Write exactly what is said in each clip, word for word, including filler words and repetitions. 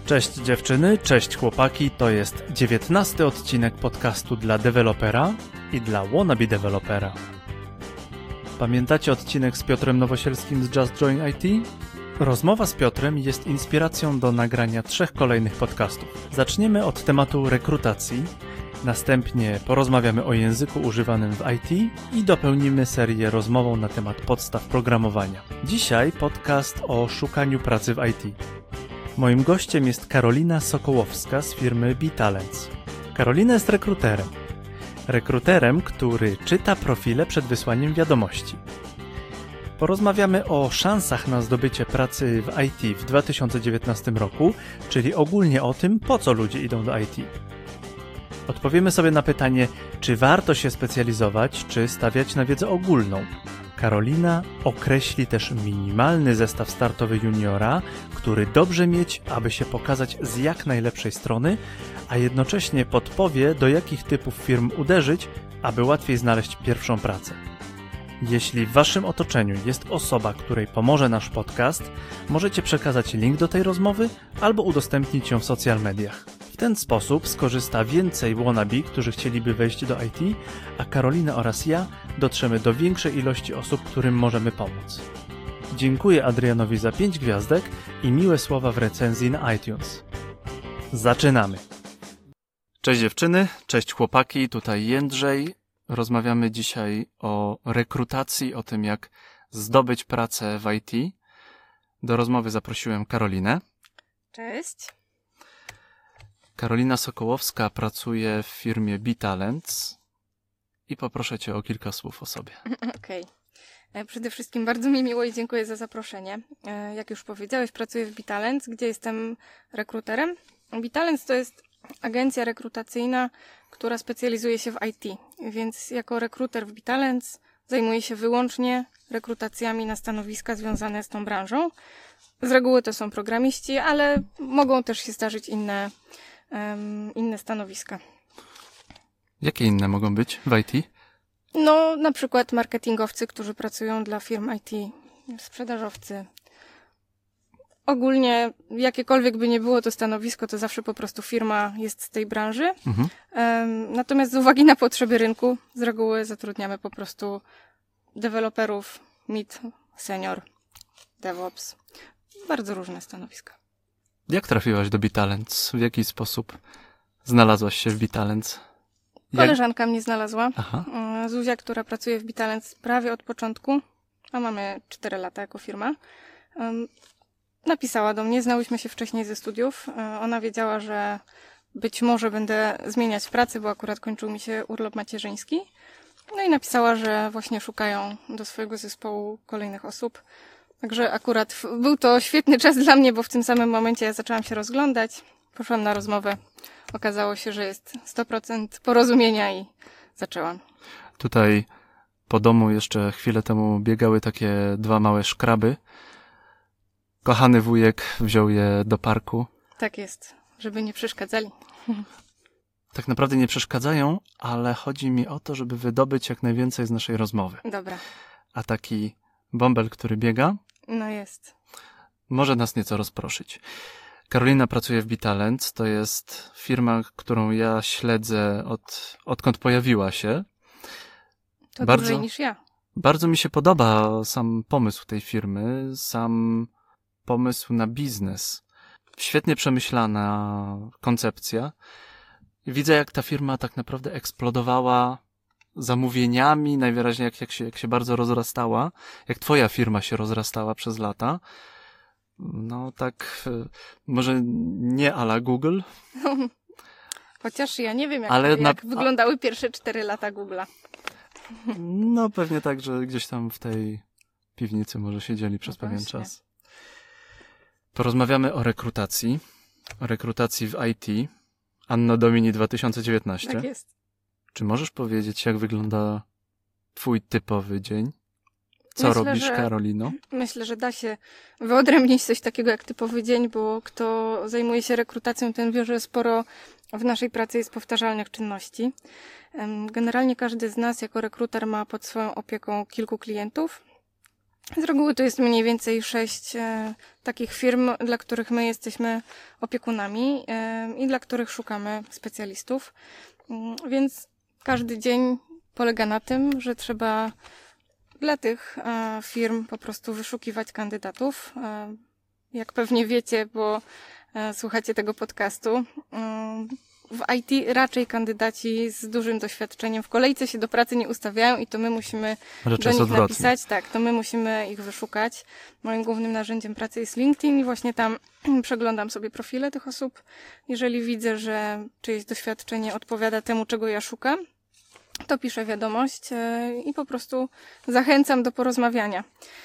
Cześć dziewczyny, cześć chłopaki, to jest dziewiętnasty odcinek podcastu dla dewelopera i dla wannabe dewelopera. Pamiętacie odcinek z Piotrem Nowosielskim z Just Join I T? Rozmowa z Piotrem jest inspiracją do nagrania trzech kolejnych podcastów. Zaczniemy od tematu rekrutacji, następnie porozmawiamy o języku używanym w I T i dopełnimy serię rozmową na temat podstaw programowania. Dzisiaj podcast o szukaniu pracy w I T. Moim gościem jest Karolina Sokołowska z firmy B-Talents. Karolina jest rekruterem. Rekruterem, który czyta profile przed wysłaniem wiadomości. Porozmawiamy o szansach na zdobycie pracy w I T w dwa tysiące dziewiętnastym roku, czyli ogólnie o tym, po co ludzie idą do I T. Odpowiemy sobie na pytanie, czy warto się specjalizować, czy stawiać na wiedzę ogólną. Karolina określi też minimalny zestaw startowy juniora, który dobrze mieć, aby się pokazać z jak najlepszej strony, a jednocześnie podpowie, do jakich typów firm uderzyć, aby łatwiej znaleźć pierwszą pracę. Jeśli w waszym otoczeniu jest osoba, której pomoże nasz podcast, możecie przekazać link do tej rozmowy albo udostępnić ją w social mediach. W ten sposób skorzysta więcej wannabe, którzy chcieliby wejść do I T, a Karolina oraz ja dotrzemy do większej ilości osób, którym możemy pomóc. Dziękuję Adrianowi za pięć gwiazdek i miłe słowa w recenzji na iTunes. Zaczynamy! Cześć dziewczyny, cześć chłopaki, tutaj Jędrzej. Rozmawiamy dzisiaj o rekrutacji, o tym jak zdobyć pracę w I T. Do rozmowy zaprosiłem Karolinę. Cześć. Karolina Sokołowska pracuje w firmie B-Talents i poproszę cię o kilka słów o sobie. Okej. Okay. Przede wszystkim bardzo mi miło i dziękuję za zaproszenie. Jak już powiedziałeś, pracuję w B-Talents, gdzie jestem rekruterem. B-Talents to jest agencja rekrutacyjna, która specjalizuje się w I T, więc jako rekruter w B-Talents zajmuję się wyłącznie rekrutacjami na stanowiska związane z tą branżą. Z reguły to są programiści, ale mogą też się zdarzyć inne, um, inne stanowiska. Jakie inne mogą być w I T? No, na przykład marketingowcy, którzy pracują dla firm I T, sprzedażowcy. Ogólnie, jakiekolwiek by nie było to stanowisko, to zawsze po prostu firma jest z tej branży. Mhm. Um, natomiast z uwagi na potrzeby rynku, z reguły zatrudniamy po prostu deweloperów, mid, senior, DevOps. Bardzo różne stanowiska. Jak trafiłaś do B-Talents? W jaki sposób znalazłaś się w B-Talents? Jak... Koleżanka mnie znalazła. Aha. Zuzia, która pracuje w B-Talents prawie od początku, a mamy cztery lata jako firma. Um, napisała do mnie, znałyśmy się wcześniej ze studiów. Ona wiedziała, że być może będę zmieniać pracę, bo akurat kończył mi się urlop macierzyński. No i napisała, że właśnie szukają do swojego zespołu kolejnych osób. Także akurat był to świetny czas dla mnie, bo w tym samym momencie ja zaczęłam się rozglądać. Poszłam na rozmowę. Okazało się, że jest sto procent porozumienia i zaczęłam. Tutaj po domu jeszcze chwilę temu biegały takie dwa małe szkraby. Kochany wujek wziął je do parku. Tak jest, żeby nie przeszkadzali. Tak naprawdę nie przeszkadzają, ale chodzi mi o to, żeby wydobyć jak najwięcej z naszej rozmowy. Dobra. A taki bąbel, który biega, no jest, może nas nieco rozproszyć. Karolina pracuje w B-Talents. To jest firma, którą ja śledzę od, odkąd pojawiła się. To bardzo, dłużej niż ja. Bardzo mi się podoba sam pomysł tej firmy, sam pomysł na biznes. Świetnie przemyślana koncepcja. Widzę, jak ta firma tak naprawdę eksplodowała zamówieniami, najwyraźniej jak, jak, się, jak się bardzo rozrastała, jak twoja firma się rozrastała przez lata. No tak, może nie a la Google. Chociaż ja nie wiem, jak, ale jak na... wyglądały pierwsze cztery lata Google'a. No pewnie tak, że gdzieś tam w tej piwnicy może siedzieli przez no pewien właśnie. czas. Porozmawiamy o rekrutacji. O rekrutacji w I T. Anno Domini dwa tysiące dziewiętnaście. Tak jest. Czy możesz powiedzieć, jak wygląda twój typowy dzień? Co myślę, robisz, że, Karolino? Myślę, że da się wyodrębnić coś takiego jak typowy dzień, bo kto zajmuje się rekrutacją, ten wie, że sporo w naszej pracy jest powtarzalnych czynności. Generalnie każdy z nas jako rekruter ma pod swoją opieką kilku klientów. Z reguły to jest mniej więcej sześć e, takich firm, dla których my jesteśmy opiekunami e, i dla których szukamy specjalistów. Mm, więc każdy dzień polega na tym, że trzeba dla tych e, firm po prostu wyszukiwać kandydatów. E, jak pewnie wiecie, bo e, słuchacie tego podcastu, e, w I T raczej kandydaci z dużym doświadczeniem w kolejce się do pracy nie ustawiają i to my musimy Raczej do nich odwrotnie. napisać. Tak, to my musimy ich wyszukać. Moim głównym narzędziem pracy jest LinkedIn i właśnie tam przeglądam sobie profile tych osób. Jeżeli widzę, że czyjeś doświadczenie odpowiada temu, czego ja szukam, to piszę wiadomość i po prostu zachęcam do porozmawiania.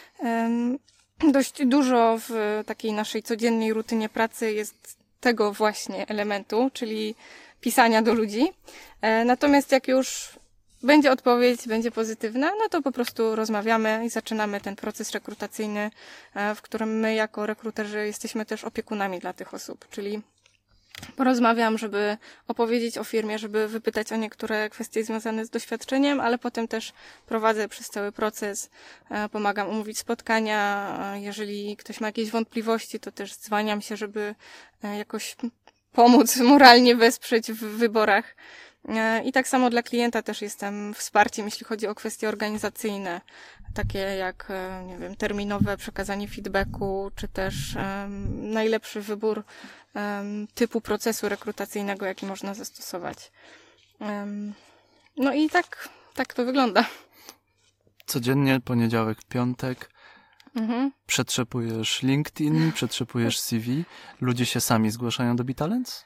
Dość dużo w takiej naszej codziennej rutynie pracy jest tego właśnie elementu, czyli pisania do ludzi. Natomiast jak już będzie odpowiedź, będzie pozytywna, no to po prostu rozmawiamy i zaczynamy ten proces rekrutacyjny, w którym my jako rekruterzy jesteśmy też opiekunami dla tych osób, czyli porozmawiam, żeby opowiedzieć o firmie, żeby wypytać o niektóre kwestie związane z doświadczeniem, ale potem też prowadzę przez cały proces, pomagam umówić spotkania. Jeżeli ktoś ma jakieś wątpliwości, to też dzwaniam się, żeby jakoś pomóc, moralnie wesprzeć w wyborach. I tak samo dla klienta też jestem wsparciem, jeśli chodzi o kwestie organizacyjne, takie jak, nie wiem, terminowe przekazanie feedbacku, czy też um, najlepszy wybór um, typu procesu rekrutacyjnego, jaki można zastosować. Um, no i tak, tak to wygląda. Codziennie, poniedziałek, piątek, mhm. przetrzepujesz LinkedIn, przetrzepujesz C V. Ludzie się sami zgłaszają do BitTalents?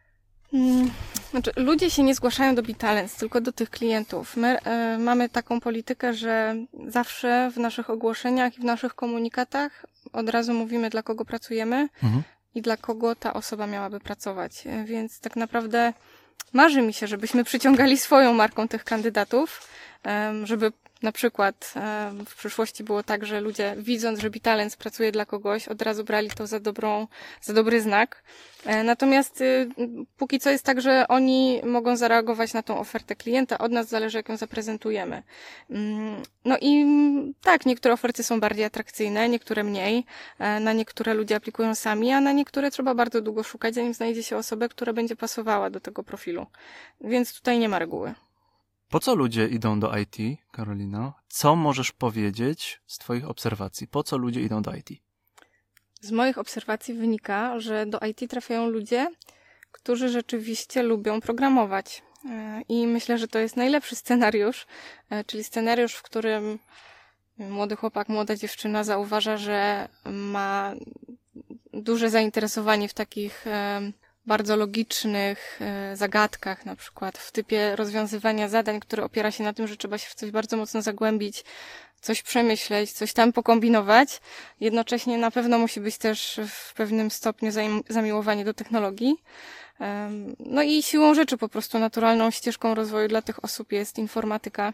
Znaczy, ludzie się nie zgłaszają do BitTalents, tylko do tych klientów. My y, mamy taką politykę, że zawsze w naszych ogłoszeniach i w naszych komunikatach od razu mówimy, dla kogo pracujemy mhm. i dla kogo ta osoba miałaby pracować. Więc tak naprawdę marzy mi się, żebyśmy przyciągali swoją marką tych kandydatów, y, żeby na przykład y, w przyszłości było tak, że ludzie, widząc, że BitTalents pracuje dla kogoś, od razu brali to za dobrą, za dobry znak. Natomiast y, póki co jest tak, że oni mogą zareagować na tą ofertę klienta. Od nas zależy, jak ją zaprezentujemy. Mm, no i tak, niektóre oferty są bardziej atrakcyjne, niektóre mniej. Na niektóre ludzie aplikują sami, a na niektóre trzeba bardzo długo szukać, zanim znajdzie się osobę, która będzie pasowała do tego profilu. Więc tutaj nie ma reguły. Po co ludzie idą do I T, Karolino? Co możesz powiedzieć z twoich obserwacji? Po co ludzie idą do I T? Z moich obserwacji wynika, że do I T trafiają ludzie, którzy rzeczywiście lubią programować. I myślę, że to jest najlepszy scenariusz, czyli scenariusz, w którym młody chłopak, młoda dziewczyna zauważa, że ma duże zainteresowanie w takich bardzo logicznych zagadkach, na przykład w typie rozwiązywania zadań, które opiera się na tym, że trzeba się w coś bardzo mocno zagłębić, coś przemyśleć, coś tam pokombinować. Jednocześnie na pewno musi być też w pewnym stopniu zamiłowanie do technologii. No i siłą rzeczy po prostu naturalną ścieżką rozwoju dla tych osób jest informatyka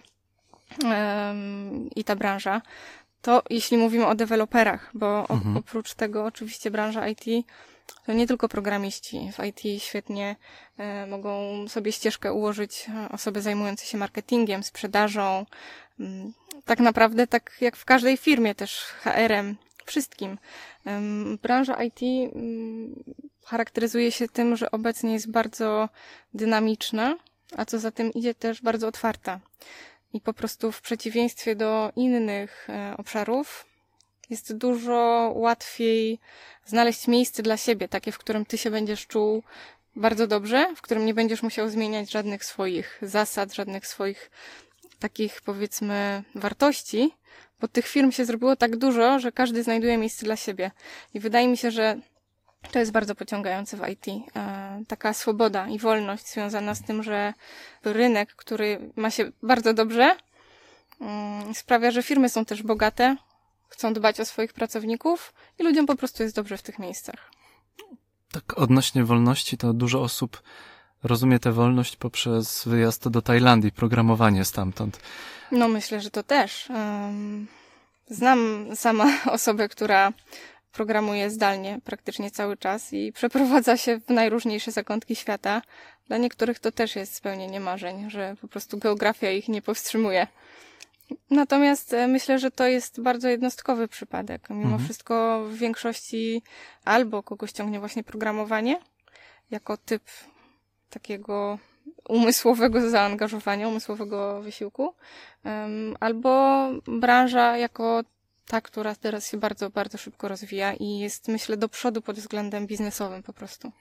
i ta branża. To jeśli mówimy o deweloperach, bo mhm. oprócz tego oczywiście branża I T to nie tylko programiści. W I T świetnie e, mogą sobie ścieżkę ułożyć osoby zajmujące się marketingiem, sprzedażą. M, tak naprawdę tak jak w każdej firmie też H R-em, wszystkim. Um, branża I T um, charakteryzuje się tym, że obecnie jest bardzo dynamiczna, a co za tym idzie też bardzo otwarta. I po prostu w przeciwieństwie do innych e, obszarów jest dużo łatwiej znaleźć miejsce dla siebie, takie, w którym ty się będziesz czuł bardzo dobrze, w którym nie będziesz musiał zmieniać żadnych swoich zasad, żadnych swoich takich, powiedzmy, wartości, bo tych firm się zrobiło tak dużo, że każdy znajduje miejsce dla siebie. I wydaje mi się, że to jest bardzo pociągające w I T. Taka swoboda i wolność związana z tym, że rynek, który ma się bardzo dobrze, sprawia, że firmy są też bogate, chcą dbać o swoich pracowników i ludziom po prostu jest dobrze w tych miejscach. Tak odnośnie wolności, to dużo osób rozumie tę wolność poprzez wyjazd do Tajlandii, programowanie stamtąd. No myślę, że to też. Znam sama osobę, która programuje zdalnie praktycznie cały czas i przeprowadza się w najróżniejsze zakątki świata. Dla niektórych to też jest spełnienie marzeń, że po prostu geografia ich nie powstrzymuje. Natomiast myślę, że to jest bardzo jednostkowy przypadek. Mimo mhm. wszystko w większości albo kogoś ciągnie właśnie programowanie jako typ takiego umysłowego zaangażowania, umysłowego wysiłku, um, albo branża jako ta, która teraz się bardzo, bardzo szybko rozwija i jest, myślę, do przodu pod względem biznesowym po prostu.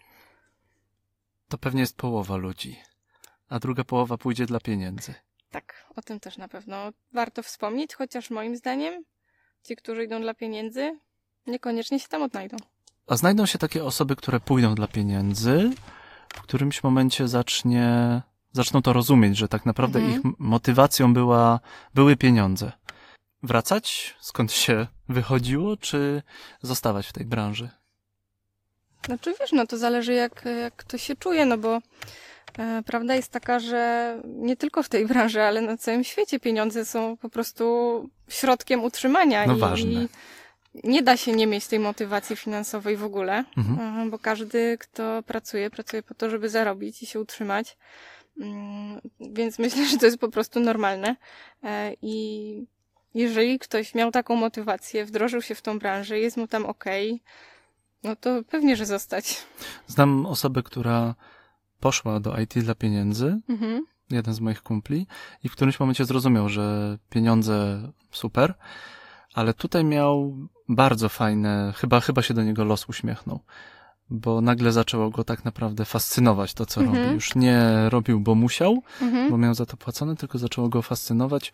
To pewnie jest połowa ludzi, a druga połowa pójdzie dla pieniędzy. Tak, o tym też na pewno warto wspomnieć, chociaż moim zdaniem ci, którzy idą dla pieniędzy, niekoniecznie się tam odnajdą. A znajdą się takie osoby, które pójdą dla pieniędzy, w którymś momencie zacznie, zaczną to rozumieć, że tak naprawdę mhm. ich motywacją była, były pieniądze. Wracać? Skąd się wychodziło, czy zostawać w tej branży? Znaczy wiesz, no to zależy jak, jak ktoś się czuje, no bo e, prawda jest taka, że nie tylko w tej branży, ale na całym świecie pieniądze są po prostu środkiem utrzymania. No i, ważne. I nie da się nie mieć tej motywacji finansowej w ogóle, mhm. e, bo każdy, kto pracuje, pracuje po to, żeby zarobić i się utrzymać. Mm, więc myślę, że to jest po prostu normalne. E, I jeżeli ktoś miał taką motywację, wdrożył się w tą branżę, jest mu tam okej, no to pewnie, że zostać. Znam osobę, która poszła do I T dla pieniędzy, Mhm. jeden z moich kumpli, i w którymś momencie zrozumiał, że pieniądze super, ale tutaj miał bardzo fajne, chyba, chyba się do niego los uśmiechnął, bo nagle zaczęło go tak naprawdę fascynować to, co Mhm. robi. Już nie robił, bo musiał, Mhm. bo miał za to płacone, tylko zaczęło go fascynować.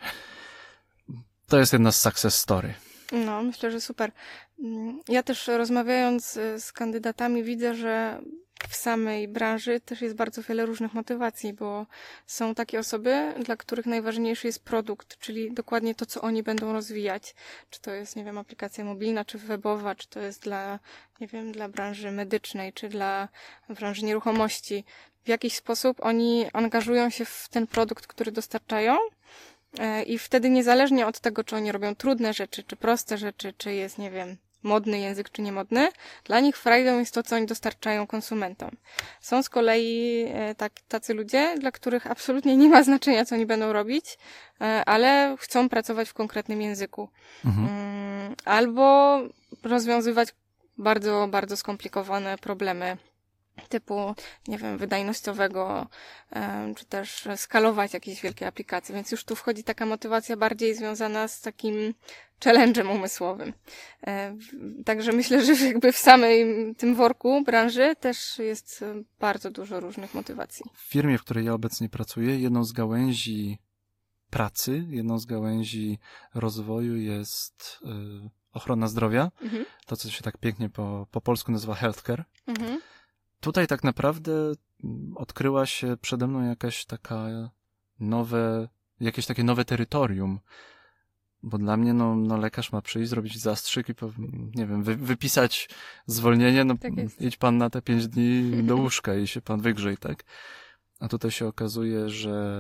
To jest jedna z success story. No, myślę, że super. Ja też rozmawiając z kandydatami widzę, że w samej branży też jest bardzo wiele różnych motywacji, bo są takie osoby, dla których najważniejszy jest produkt, czyli dokładnie to, co oni będą rozwijać. Czy to jest, nie wiem, aplikacja mobilna, czy webowa, czy to jest dla, nie wiem, dla branży medycznej, czy dla branży nieruchomości. W jakiś sposób oni angażują się w ten produkt, który dostarczają. I wtedy niezależnie od tego, czy oni robią trudne rzeczy, czy proste rzeczy, czy jest, nie wiem, modny język, czy niemodny, dla nich frajdą jest to, co oni dostarczają konsumentom. Są z kolei tak, tacy ludzie, dla których absolutnie nie ma znaczenia, co oni będą robić, ale chcą pracować w konkretnym języku. Mhm. Albo rozwiązywać bardzo, bardzo skomplikowane problemy typu, nie wiem, wydajnościowego, czy też skalować jakieś wielkie aplikacje. Więc już tu wchodzi taka motywacja bardziej związana z takim challenge'em umysłowym. Także myślę, że jakby w samej tym worku branży też jest bardzo dużo różnych motywacji. W firmie, w której ja obecnie pracuję, jedną z gałęzi pracy, jedną z gałęzi rozwoju jest y, ochrona zdrowia. Mhm. To, co się tak pięknie po, po polsku nazywa healthcare. Mhm. Tutaj tak naprawdę odkryła się przede mną jakaś taka nowe, jakieś takie nowe terytorium, bo dla mnie no, no lekarz ma przyjść, zrobić zastrzyk i nie wiem, wy, wypisać zwolnienie, no tak idź pan na te pięć dni do łóżka i się pan wygrzej, tak? A tutaj się okazuje, że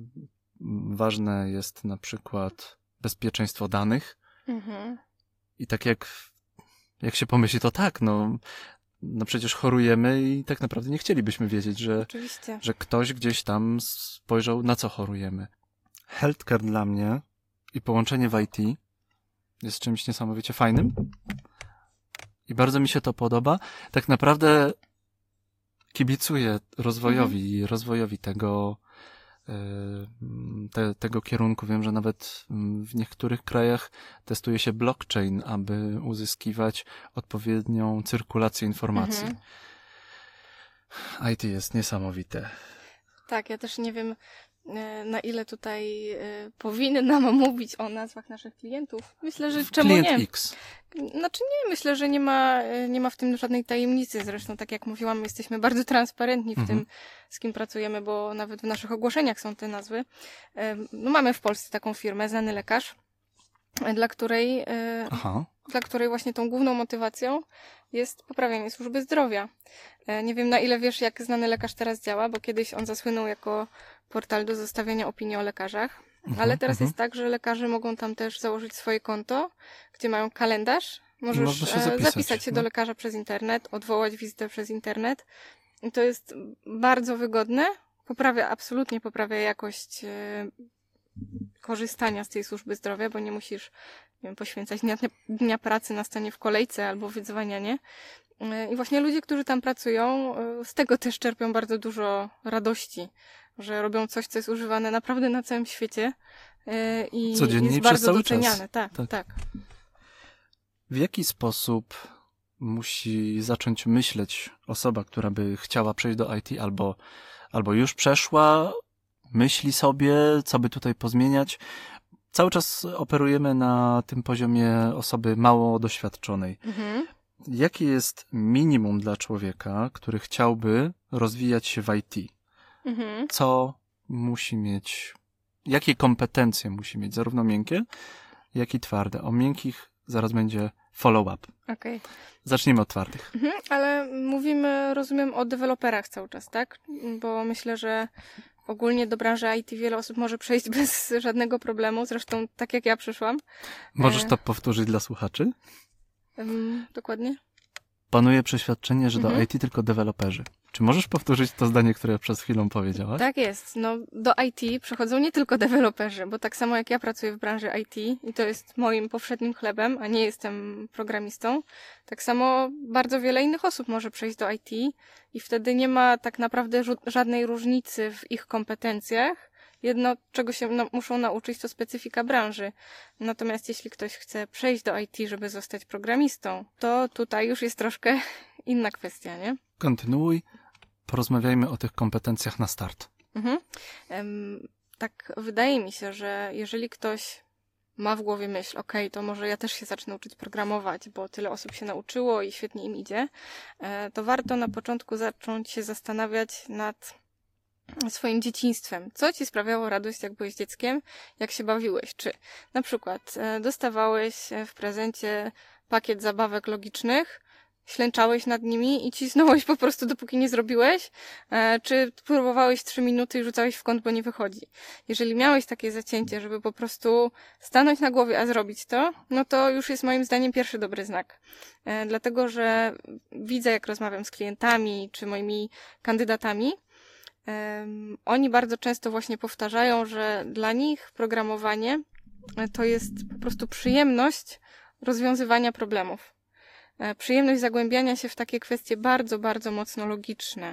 ważne jest na przykład bezpieczeństwo danych mhm. i tak jak, jak się pomyśli, to tak, no no przecież chorujemy i tak naprawdę nie chcielibyśmy wiedzieć, że, że ktoś gdzieś tam spojrzał, na co chorujemy. Healthcare dla mnie i połączenie w I T jest czymś niesamowicie fajnym i bardzo mi się to podoba. Tak naprawdę kibicuję rozwojowi i mhm. rozwojowi tego, te, tego kierunku. Wiem, że nawet w niektórych krajach testuje się blockchain, aby uzyskiwać odpowiednią cyrkulację informacji. Mhm. I T jest niesamowite. Tak, ja też nie wiem, na ile tutaj powinnam mówić o nazwach naszych klientów. Myślę, że czemu Klient nie? X. Znaczy nie, myślę, że nie ma, nie ma w tym żadnej tajemnicy. Zresztą, tak jak mówiłam, jesteśmy bardzo transparentni w mhm. tym, z kim pracujemy, bo nawet w naszych ogłoszeniach są te nazwy. No, mamy w Polsce taką firmę, Znany Lekarz, dla której, Aha. dla której właśnie tą główną motywacją jest poprawianie służby zdrowia. Nie wiem, na ile wiesz, jak Znany Lekarz teraz działa, bo kiedyś on zasłynął jako portal do zostawiania opinii o lekarzach. Mhm, ale teraz mhm. jest tak, że lekarze mogą tam też założyć swoje konto, gdzie mają kalendarz. Możesz się zapisać, zapisać się no. do lekarza przez internet, odwołać wizytę przez internet. I to jest bardzo wygodne. Poprawia, absolutnie poprawia jakość korzystania z tej służby zdrowia, bo nie musisz, nie wiem, poświęcać dnia, dnia pracy na stanie w kolejce albo wydzwanianie. I właśnie ludzie, którzy tam pracują, z tego też czerpią bardzo dużo radości, że robią coś, co jest używane naprawdę na całym świecie i codziennie jest i przez bardzo cały doceniane. czas. Tak, Tak. tak. W jaki sposób musi zacząć myśleć osoba, która by chciała przejść do I T albo, albo już przeszła, myśli sobie, co by tutaj pozmieniać? Cały czas operujemy na tym poziomie osoby mało doświadczonej. Mhm. Jakie jest minimum dla człowieka, który chciałby rozwijać się w I T? Mhm. Co musi mieć, jakie kompetencje musi mieć, zarówno miękkie, jak i twarde? O miękkich zaraz będzie follow-up. Okej. Zacznijmy od twardych. Mhm, ale mówimy, rozumiem, o deweloperach cały czas, tak? Bo myślę, że ogólnie do branży I T wiele osób może przejść bez żadnego problemu, zresztą tak jak ja przyszłam. Możesz to powtórzyć dla słuchaczy? Um, dokładnie. Panuje przeświadczenie, że mhm. do I T tylko deweloperzy. Czy możesz powtórzyć to zdanie, które przed chwilą powiedziałaś? Tak jest. No, do I T przychodzą nie tylko deweloperzy, bo tak samo jak ja pracuję w branży I T i to jest moim powszednim chlebem, a nie jestem programistą, tak samo bardzo wiele innych osób może przejść do I T i wtedy nie ma tak naprawdę żadnej różnicy w ich kompetencjach. Jedno, czego się na- muszą nauczyć, to specyfika branży. Natomiast jeśli ktoś chce przejść do I T, żeby zostać programistą, to tutaj już jest troszkę inna kwestia, nie? Kontynuuj. Porozmawiajmy o tych kompetencjach na start. Mhm. Um, tak wydaje mi się, że jeżeli ktoś ma w głowie myśl, okej, okay, to może ja też się zacznę uczyć programować, bo tyle osób się nauczyło i świetnie im idzie, to warto na początku zacząć się zastanawiać nad swoim dzieciństwem. Co ci sprawiało radość, jak byłeś dzieckiem? Jak się bawiłeś? Czy na przykład dostawałeś w prezencie pakiet zabawek logicznych, ślęczałeś nad nimi i cisnąłeś po prostu, dopóki nie zrobiłeś? E, czy próbowałeś trzy minuty i rzucałeś w kąt, bo nie wychodzi? Jeżeli miałeś takie zacięcie, żeby po prostu stanąć na głowie, a zrobić to, no to już jest moim zdaniem pierwszy dobry znak. E, dlatego, że widzę, jak rozmawiam z klientami czy moimi kandydatami, e, oni bardzo często właśnie powtarzają, że dla nich programowanie to jest po prostu przyjemność rozwiązywania problemów. Przyjemność zagłębiania się w takie kwestie bardzo, bardzo mocno logiczne.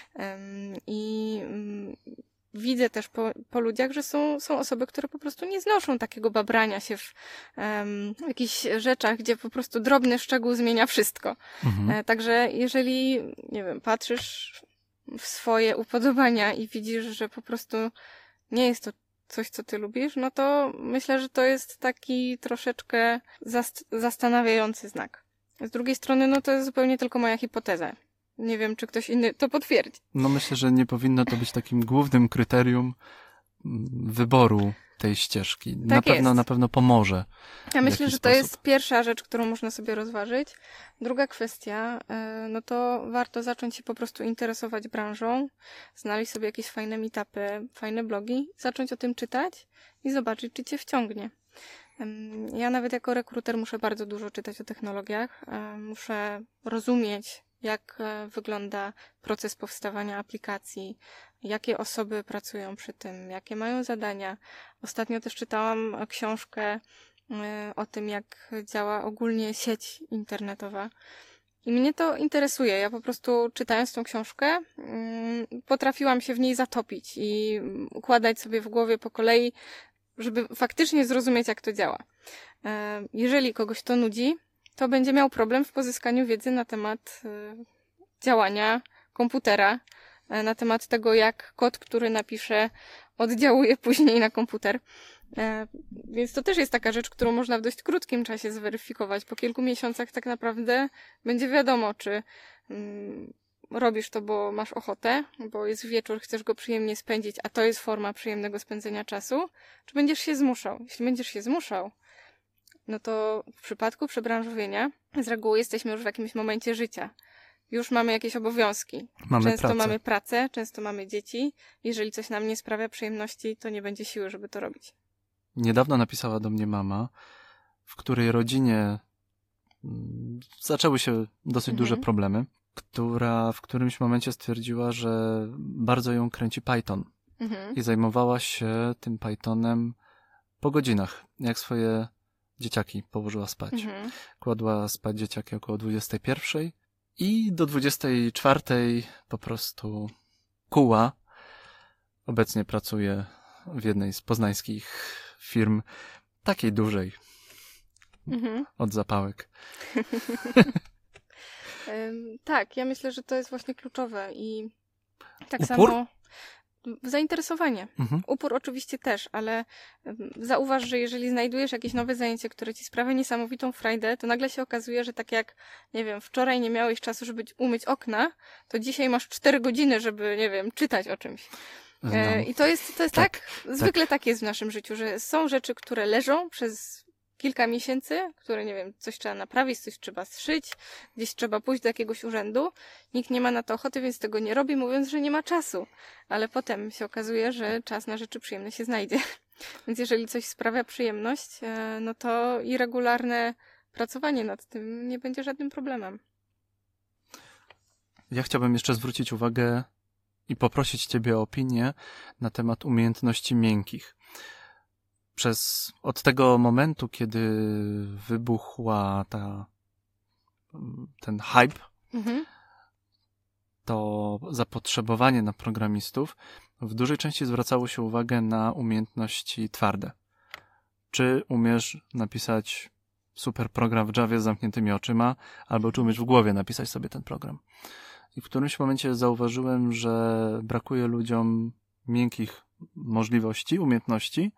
I widzę też po, po ludziach, że są, są osoby, które po prostu nie znoszą takiego babrania się w um, jakichś rzeczach, gdzie po prostu drobny szczegół zmienia wszystko. Mhm. Także jeżeli, nie wiem, patrzysz w swoje upodobania i widzisz, że po prostu nie jest to coś, co ty lubisz, no to myślę, że to jest taki troszeczkę zast- zastanawiający znak. Z drugiej strony, no to jest zupełnie tylko moja hipoteza. Nie wiem, czy ktoś inny to potwierdzi. No myślę, że nie powinno to być takim głównym kryterium wyboru tej ścieżki. Tak na pewno, jest. na pewno pomoże. Ja myślę, że sposób. to jest pierwsza rzecz, którą można sobie rozważyć. Druga kwestia, no to warto zacząć się po prostu interesować branżą, znaleźć sobie jakieś fajne meetupy, fajne blogi, zacząć o tym czytać i zobaczyć, czy cię wciągnie. Ja nawet jako rekruter muszę bardzo dużo czytać o technologiach. Muszę rozumieć, jak wygląda proces powstawania aplikacji, jakie osoby pracują przy tym, jakie mają zadania. Ostatnio też czytałam książkę o tym, jak działa ogólnie sieć internetowa. I mnie to interesuje. Ja po prostu czytając tą książkę potrafiłam się w niej zatopić i układać sobie w głowie po kolei, żeby faktycznie zrozumieć, jak to działa. Jeżeli kogoś to nudzi, to będzie miał problem w pozyskaniu wiedzy na temat działania komputera, na temat tego, jak kod, który napisze, oddziałuje później na komputer. Więc to też jest taka rzecz, którą można w dość krótkim czasie zweryfikować. Po kilku miesiącach tak naprawdę będzie wiadomo, czy robisz to, bo masz ochotę, bo jest wieczór, chcesz go przyjemnie spędzić, a to jest forma przyjemnego spędzenia czasu, czy będziesz się zmuszał? Jeśli będziesz się zmuszał, no to w przypadku przebranżowienia z reguły jesteśmy już w jakimś momencie życia. Już mamy jakieś obowiązki. Mamy często pracę. mamy pracę, często mamy dzieci. Jeżeli coś nam nie sprawia przyjemności, to nie będzie siły, żeby to robić. Niedawno napisała do mnie mama, w której rodzinie zaczęły się dosyć mhm. duże problemy, która w którymś momencie stwierdziła, że bardzo ją kręci Python. Mhm. I zajmowała się tym Pythonem po godzinach, jak swoje dzieciaki położyła spać. Mhm. Kładła spać dzieciaki około dwudziestej pierwszej i do dwudziestej czwartej po prostu kuła. Obecnie pracuje w jednej z poznańskich firm, takiej dużej, Mhm. od zapałek. Ym, tak, ja myślę, że to jest właśnie kluczowe i tak Upór? samo zainteresowanie. Mhm. Upór oczywiście też, ale ym, zauważ, że jeżeli znajdujesz jakieś nowe zajęcie, które ci sprawia niesamowitą frajdę, to nagle się okazuje, że tak jak, nie wiem, wczoraj nie miałeś czasu, żeby umyć okna, to dzisiaj masz cztery godziny, żeby, nie wiem, czytać o czymś. No. E, I to jest, to jest Tak, tak, zwykle tak jest w naszym życiu, że są rzeczy, które leżą przez kilka miesięcy, które, nie wiem, coś trzeba naprawić, coś trzeba zszyć, gdzieś trzeba pójść do jakiegoś urzędu. Nikt nie ma na to ochoty, więc tego nie robi, mówiąc, że nie ma czasu. Ale potem się okazuje, że czas na rzeczy przyjemne się znajdzie. Więc jeżeli coś sprawia przyjemność, e, no to i regularne pracowanie nad tym nie będzie żadnym problemem. Ja chciałbym jeszcze zwrócić uwagę i poprosić Ciebie o opinię na temat umiejętności miękkich. Przez, od tego momentu, kiedy wybuchła ta, ten hype, Mhm. to zapotrzebowanie na programistów w dużej części zwracało się uwagę na umiejętności twarde. Czy umiesz napisać super program w Javie z zamkniętymi oczyma, albo czy umiesz w głowie napisać sobie ten program. I w którymś momencie zauważyłem, że brakuje ludziom miękkich możliwości, umiejętności.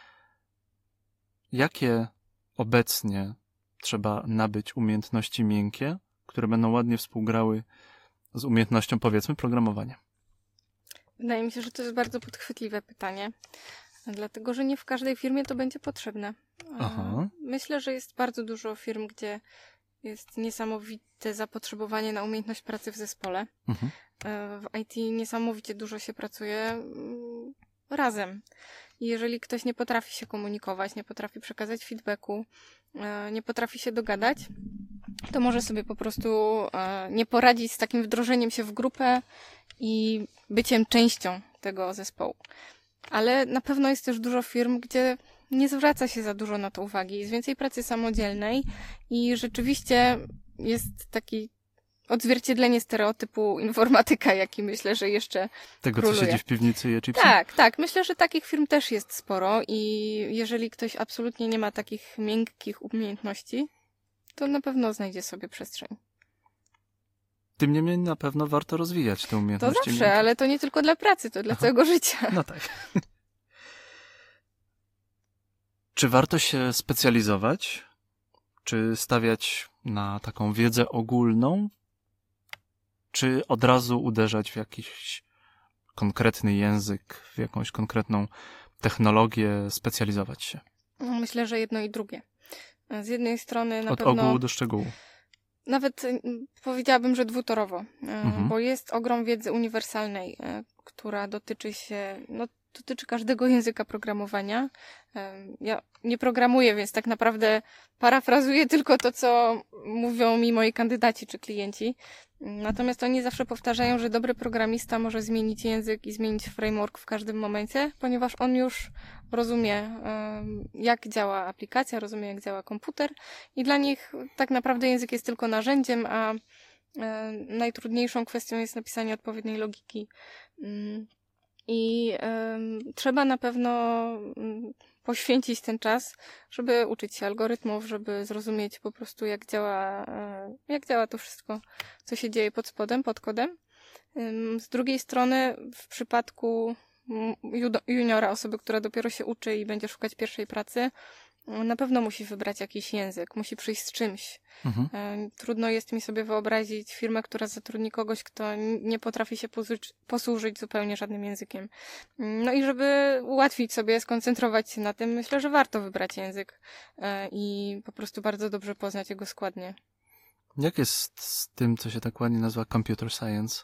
Jakie obecnie trzeba nabyć umiejętności miękkie, które będą ładnie współgrały z umiejętnością, powiedzmy, programowania? Wydaje mi się, że to jest bardzo podchwytliwe pytanie, dlatego że nie w każdej firmie to będzie potrzebne. Aha. Myślę, że jest bardzo dużo firm, gdzie jest niesamowite zapotrzebowanie na umiejętność pracy w zespole. Mhm. W I T niesamowicie dużo się pracuje mm, razem. I jeżeli ktoś nie potrafi się komunikować, nie potrafi przekazać feedbacku, e, nie potrafi się dogadać, to może sobie po prostu e, nie poradzić z takim wdrożeniem się w grupę i byciem częścią tego zespołu. Ale na pewno jest też dużo firm, gdzie nie zwraca się za dużo na to uwagi. Jest więcej pracy samodzielnej i rzeczywiście jest taki odzwierciedlenie stereotypu informatyka, jaki myślę, że jeszcze Tego, króluje. co siedzi w piwnicy i je chipsy? Tak, tak. Myślę, że takich firm też jest sporo i jeżeli ktoś absolutnie nie ma takich miękkich umiejętności, to na pewno znajdzie sobie przestrzeń. Tym niemniej na pewno warto rozwijać te To umiejętności zawsze, miękkie. ale to nie tylko dla pracy, to dla Aha. całego życia. No tak. Czy warto się specjalizować? Czy stawiać na taką wiedzę ogólną? Czy od razu uderzać w jakiś konkretny język, w jakąś konkretną technologię, specjalizować się? Myślę, że jedno i drugie. Z jednej strony na Od pewno... ogółu do szczegółu. Nawet y, powiedziałabym, że dwutorowo, y, Mhm. bo jest ogrom wiedzy uniwersalnej, y, która dotyczy się, no, dotyczy każdego języka programowania. Y, Ja nie programuję, więc tak naprawdę parafrazuję tylko to, co mówią mi moi kandydaci czy klienci. Natomiast oni zawsze powtarzają, że dobry programista może zmienić język i zmienić framework w każdym momencie, ponieważ on już rozumie, y, jak działa aplikacja, rozumie, jak działa komputer i dla nich tak naprawdę język jest tylko narzędziem, a y, najtrudniejszą kwestią jest napisanie odpowiedniej logiki. Y, I y, trzeba na pewno y, poświęcić ten czas, żeby uczyć się algorytmów, żeby zrozumieć po prostu, jak działa, y, jak działa to wszystko, co się dzieje pod spodem, pod kodem. Y, z drugiej strony, w przypadku judo- juniora, osoby, która dopiero się uczy i będzie szukać pierwszej pracy, na pewno musi wybrać jakiś język, musi przyjść z czymś. Mhm. E, Trudno jest mi sobie wyobrazić firmę, która zatrudni kogoś, kto n- nie potrafi się posłużyć, posłużyć zupełnie żadnym językiem. No i żeby ułatwić sobie, skoncentrować się na tym, myślę, że warto wybrać język e, i po prostu bardzo dobrze poznać jego składnie. Jak jest z tym, co się tak ładnie nazywa computer science?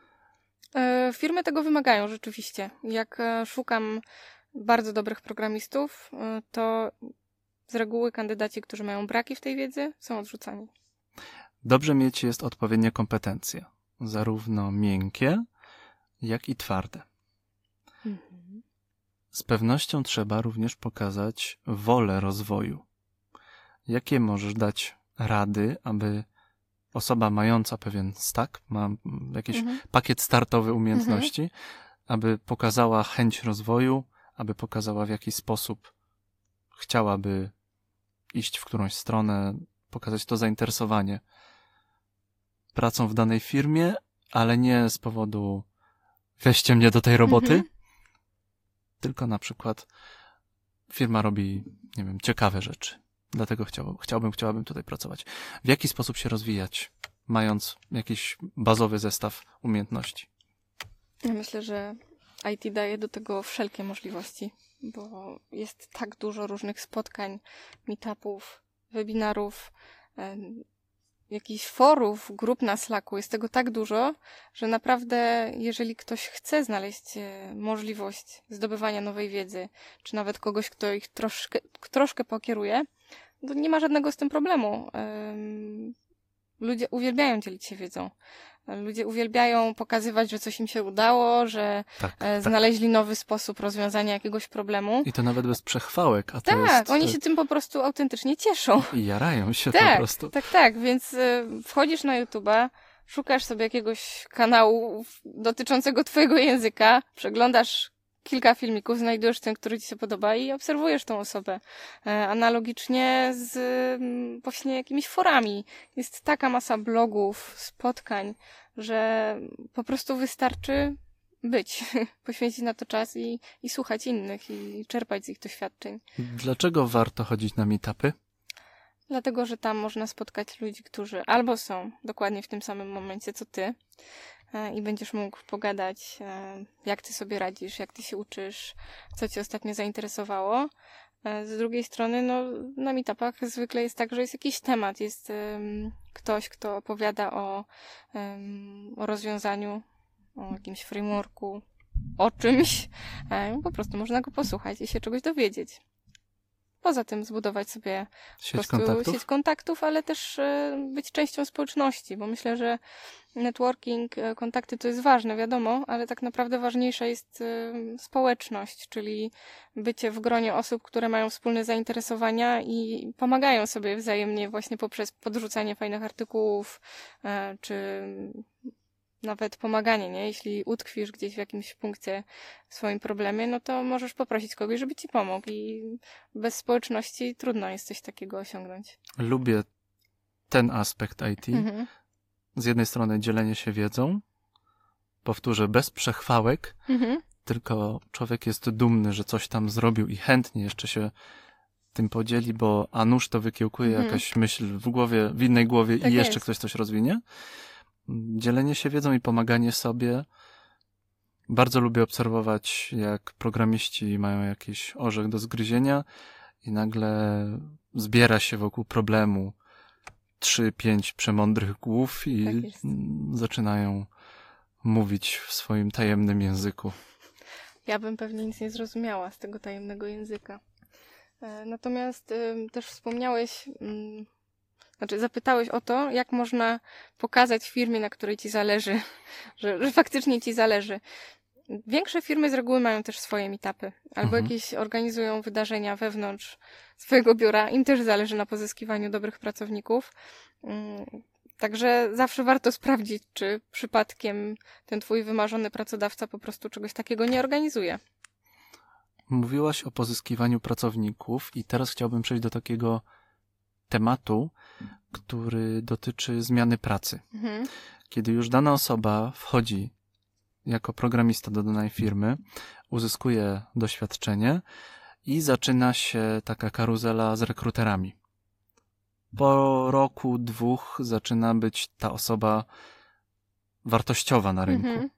E, Firmy tego wymagają rzeczywiście. Jak e, szukam bardzo dobrych programistów, e, to z reguły kandydaci, którzy mają braki w tej wiedzy, są odrzucani. Dobrze mieć jest odpowiednie kompetencje, zarówno miękkie, jak i twarde. Mhm. z pewnością trzeba również pokazać wolę rozwoju. Jakie możesz dać rady, aby osoba mająca pewien stack, ma jakiś mhm. pakiet startowy umiejętności, mhm. aby pokazała chęć rozwoju, aby pokazała, w jaki sposób chciałaby iść w którąś stronę, pokazać to zainteresowanie pracą w danej firmie, ale nie z powodu weźcie mnie do tej roboty, mhm. tylko na przykład firma robi, nie wiem, ciekawe rzeczy. Dlatego chciałbym, chciałbym, chciałabym tutaj pracować. W jaki sposób się rozwijać, mając jakiś bazowy zestaw umiejętności? Ja myślę, że I T daje do tego wszelkie możliwości, bo jest tak dużo różnych spotkań, meetupów, webinarów, jakichś forów, grup na Slacku. Jest tego tak dużo, że naprawdę jeżeli ktoś chce znaleźć możliwość zdobywania nowej wiedzy, czy nawet kogoś, kto ich troszkę, troszkę pokieruje, to nie ma żadnego z tym problemu. Ludzie uwielbiają dzielić się wiedzą. Ludzie uwielbiają pokazywać, że coś im się udało, że tak, znaleźli tak. nowy sposób rozwiązania jakiegoś problemu. I to nawet bez przechwałek. A to tak, jest... oni się tym po prostu autentycznie cieszą. I jarają się tak, po prostu. Tak, tak, więc wchodzisz na YouTube'a, szukasz sobie jakiegoś kanału dotyczącego twojego języka, przeglądasz kilka filmików, znajdujesz ten, który ci się podoba i obserwujesz tą osobę. Analogicznie z właśnie jakimiś forami. Jest taka masa blogów, spotkań, że po prostu wystarczy być, poświęcić na to czas i, i słuchać innych i czerpać z ich doświadczeń. Dlaczego warto chodzić na meetupy? Dlatego, że tam można spotkać ludzi, którzy albo są dokładnie w tym samym momencie, co ty, i będziesz mógł pogadać, jak ty sobie radzisz, jak ty się uczysz, co cię ostatnio zainteresowało. Z drugiej strony, no, na meetupach zwykle jest tak, że jest jakiś temat, jest um, ktoś, kto opowiada o, um, o rozwiązaniu, o jakimś frameworku, o czymś. Po prostu można go posłuchać i się czegoś dowiedzieć. Poza tym zbudować sobie sieć po prostu kontaktów? sieć kontaktów, ale też być częścią społeczności, bo myślę, że networking, kontakty to jest ważne, wiadomo, ale tak naprawdę ważniejsza jest społeczność, czyli bycie w gronie osób, które mają wspólne zainteresowania i pomagają sobie wzajemnie właśnie poprzez podrzucanie fajnych artykułów, czy nawet pomaganie, nie? Jeśli utkwisz gdzieś w jakimś punkcie w swoim problemie, no to możesz poprosić kogoś, żeby ci pomógł i bez społeczności trudno jest coś takiego osiągnąć. Lubię ten aspekt I T. Mhm. Z jednej strony dzielenie się wiedzą, powtórzę, bez przechwałek, mhm. tylko człowiek jest dumny, że coś tam zrobił i chętnie jeszcze się tym podzieli, bo a nuż to wykiełkuje mhm. jakaś myśl w głowie, w innej głowie tak i jeszcze jest. Ktoś coś rozwinie. Dzielenie się wiedzą i pomaganie sobie. Bardzo lubię obserwować, jak programiści mają jakiś orzech do zgryzienia i nagle zbiera się wokół problemu trzy, pięć przemądrych głów i tak zaczynają mówić w swoim tajemnym języku. Ja bym pewnie nic nie zrozumiała z tego tajemnego języka. Natomiast też wspomniałeś... Znaczy, zapytałeś o to, jak można pokazać firmie, na której ci zależy, że, że faktycznie ci zależy. Większe firmy z reguły mają też swoje meetupy, albo mhm. jakieś organizują wydarzenia wewnątrz swojego biura. Im też zależy na pozyskiwaniu dobrych pracowników. Także zawsze warto sprawdzić, czy przypadkiem ten twój wymarzony pracodawca po prostu czegoś takiego nie organizuje. Mówiłaś o pozyskiwaniu pracowników i teraz chciałbym przejść do takiego tematu, który dotyczy zmiany pracy. Mhm. Kiedy już dana osoba wchodzi jako programista do danej firmy, uzyskuje doświadczenie i zaczyna się taka karuzela z rekruterami. Po roku, dwóch zaczyna być ta osoba wartościowa na rynku. Mhm.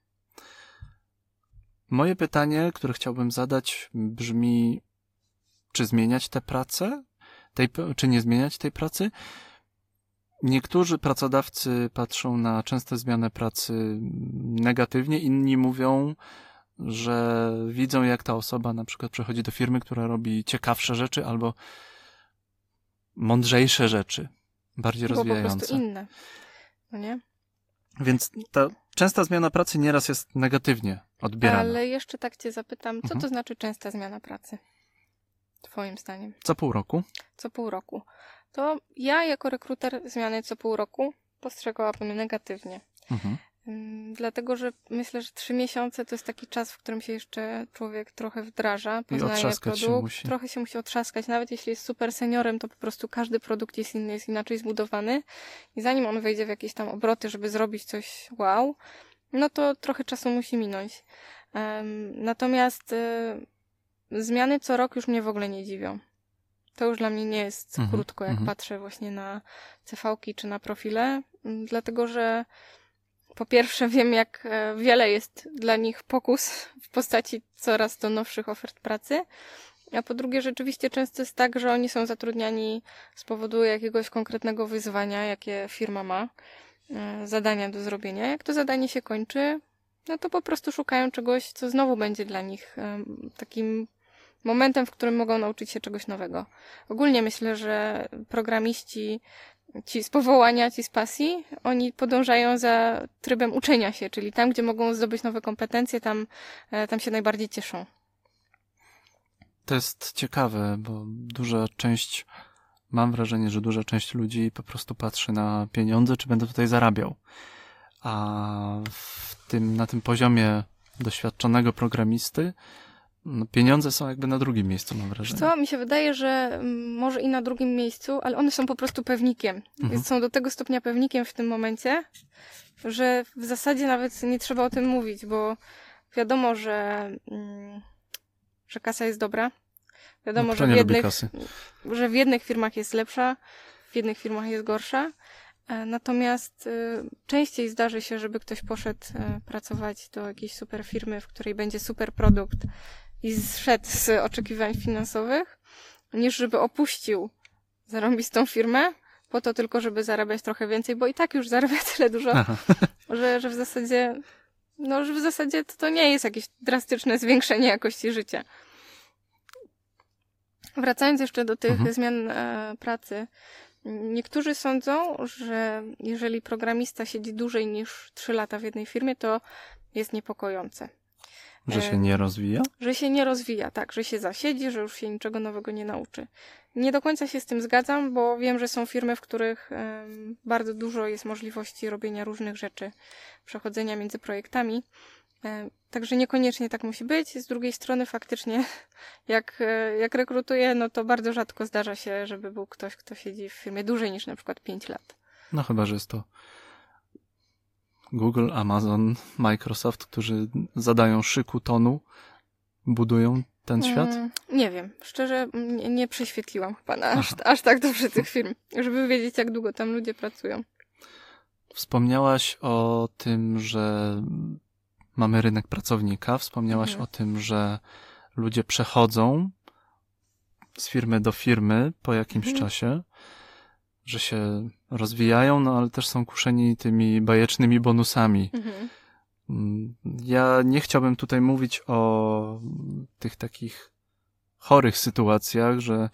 Moje pytanie, które chciałbym zadać, brzmi, czy zmieniać tę pracę? Tej, czy nie zmieniać tej pracy? Niektórzy pracodawcy patrzą na częste zmiany pracy negatywnie, inni mówią, że widzą, jak ta osoba na przykład przechodzi do firmy, która robi ciekawsze rzeczy albo mądrzejsze rzeczy, bardziej Bo rozwijające. Po prostu inne. No nie? Więc ta częsta zmiana pracy nieraz jest negatywnie odbierana. Ale jeszcze tak cię zapytam, co Mhm. to znaczy częsta zmiana pracy? Twoim zdaniem. Co pół roku? Co pół roku. To ja jako rekruter zmiany co pół roku postrzegałabym negatywnie. Mhm. Ym, Dlatego, że myślę, że trzy miesiące to jest taki czas, w którym się jeszcze człowiek trochę wdraża, poznaje otrzaskać się produkt, musi. trochę się musi otrzaskać. Nawet jeśli jest super seniorem, to po prostu każdy produkt jest inny, jest inaczej zbudowany i zanim on wejdzie w jakieś tam obroty, żeby zrobić coś wow, no to trochę czasu musi minąć. Ym, Natomiast y, zmiany co rok już mnie w ogóle nie dziwią. To już dla mnie nie jest Mhm, krótko, jak mhm. patrzę właśnie na C V-ki czy na profile, m, dlatego że po pierwsze wiem, jak e, wiele jest dla nich pokus w postaci coraz to nowszych ofert pracy, a po drugie rzeczywiście często jest tak, że oni są zatrudniani z powodu jakiegoś konkretnego wyzwania, jakie firma ma, e, zadania do zrobienia. Jak to zadanie się kończy, no to po prostu szukają czegoś, co znowu będzie dla nich e, takim momentem, w którym mogą nauczyć się czegoś nowego. Ogólnie myślę, że programiści, ci z powołania, ci z pasji, oni podążają za trybem uczenia się, czyli tam, gdzie mogą zdobyć nowe kompetencje, tam, e, tam się najbardziej cieszą. To jest ciekawe, bo duża część, mam wrażenie, że duża część ludzi po prostu patrzy na pieniądze, czy będę tutaj zarabiał. A w tym, na tym poziomie doświadczonego programisty no, pieniądze są jakby na drugim miejscu, mam wrażenie. Co? Mi się wydaje, że mm, może i na drugim miejscu, ale one są po prostu pewnikiem. Mhm. Są do tego stopnia pewnikiem w tym momencie, że w zasadzie nawet nie trzeba o tym mówić, bo wiadomo, że, mm, że kasa jest dobra. Wiadomo, No, że, kto w nie lubi jednych, kasy? że w jednych firmach jest lepsza, w jednych firmach jest gorsza. E, Natomiast y, częściej zdarzy się, żeby ktoś poszedł e, pracować do jakiejś super firmy, w której będzie super produkt i zszedł z oczekiwań finansowych, niż żeby opuścił zarąbistą firmę po to tylko, żeby zarabiać trochę więcej, bo i tak już zarabia tyle dużo, Aha. że, że w zasadzie no, że w zasadzie to, to nie jest jakieś drastyczne zwiększenie jakości życia. Wracając jeszcze do tych Mhm. zmian e, pracy, niektórzy sądzą, że jeżeli programista siedzi dłużej niż trzy lata w jednej firmie, to jest niepokojące. Że się nie rozwija? Że się nie rozwija, tak, że się zasiedzi, że już się niczego nowego nie nauczy. Nie do końca się z tym zgadzam, bo wiem, że są firmy, w których em, bardzo dużo jest możliwości robienia różnych rzeczy, przechodzenia między projektami. E, Także niekoniecznie tak musi być. Z drugiej strony faktycznie, jak, e, jak rekrutuję, no to bardzo rzadko zdarza się, żeby był ktoś, kto siedzi w firmie dłużej niż na przykład pięć lat. No chyba, że jest to Google, Amazon, Microsoft, którzy zadają szyku tonu, budują ten świat. Mm, nie wiem. Szczerze nie, nie prześwietliłam chyba na aż, aż tak dobrze tych firm, żeby wiedzieć, jak długo tam ludzie pracują. Wspomniałaś o tym, że mamy rynek pracownika. Wspomniałaś Mhm. o tym, że ludzie przechodzą z firmy do firmy po jakimś Mhm. czasie, że się rozwijają, no ale też są kuszeni tymi bajecznymi bonusami. Mhm. Mm, Ja nie chciałbym tutaj mówić o tych takich chorych sytuacjach, że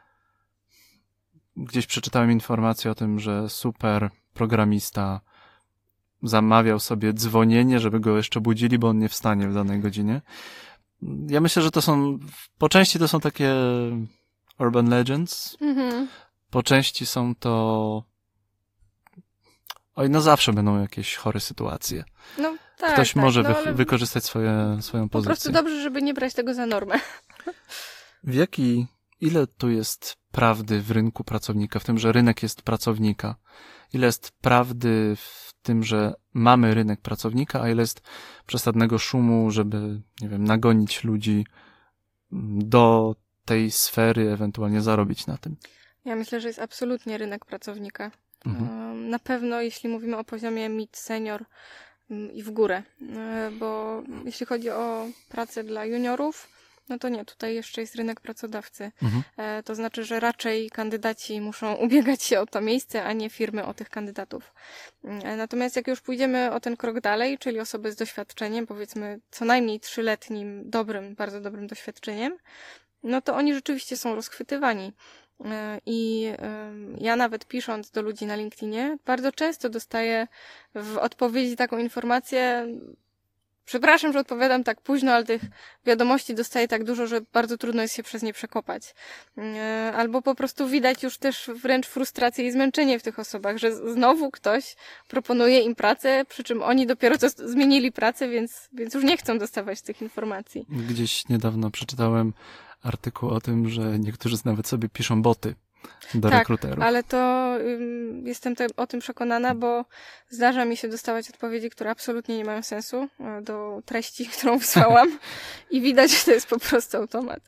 gdzieś przeczytałem informację o tym, że super programista zamawiał sobie dzwonienie, żeby go jeszcze budzili, bo on nie wstanie w danej godzinie. Ja myślę, że to są, po części to są takie urban legends, Mhm. po części są to, oj, no zawsze będą jakieś chore sytuacje. No tak, Ktoś tak, może no, wy- ale wykorzystać swoje, swoją po prostu pozycję. dobrze, żeby nie brać tego za normę. W jaki, ile tu jest prawdy w rynku pracownika, w tym, że rynek jest pracownika? Ile jest prawdy w tym, że mamy rynek pracownika, a ile jest przesadnego szumu, żeby, nie wiem, nagonić ludzi do tej sfery, ewentualnie zarobić na tym? Ja myślę, że jest absolutnie rynek pracownika. Mhm. Um, Na pewno, jeśli mówimy o poziomie mid, senior um, i w górę, E, bo jeśli chodzi o pracę dla juniorów, no to nie, tutaj jeszcze jest rynek pracodawcy. Mhm. E, To znaczy, że raczej kandydaci muszą ubiegać się o to miejsce, a nie firmy o tych kandydatów. E, Natomiast jak już pójdziemy o ten krok dalej, czyli osoby z doświadczeniem, powiedzmy co najmniej trzyletnim, dobrym, bardzo dobrym doświadczeniem, no to oni rzeczywiście są rozchwytywani. E, I em, ja nawet pisząc do ludzi na LinkedInie, bardzo często dostaję w odpowiedzi taką informację: Przepraszam, że odpowiadam tak późno, ale tych wiadomości dostaję tak dużo, że bardzo trudno jest się przez nie przekopać. Albo po prostu widać już też wręcz frustrację i zmęczenie w tych osobach, że znowu ktoś proponuje im pracę, przy czym oni dopiero co zmienili pracę, więc, więc już nie chcą dostawać tych informacji. Gdzieś niedawno przeczytałem artykuł o tym, że niektórzy nawet sobie piszą boty do tak, rekruterów. Ale to ym, jestem te, o tym przekonana, bo zdarza mi się dostawać odpowiedzi, które absolutnie nie mają sensu do treści, którą wysłałam i widać, że to jest po prostu automat.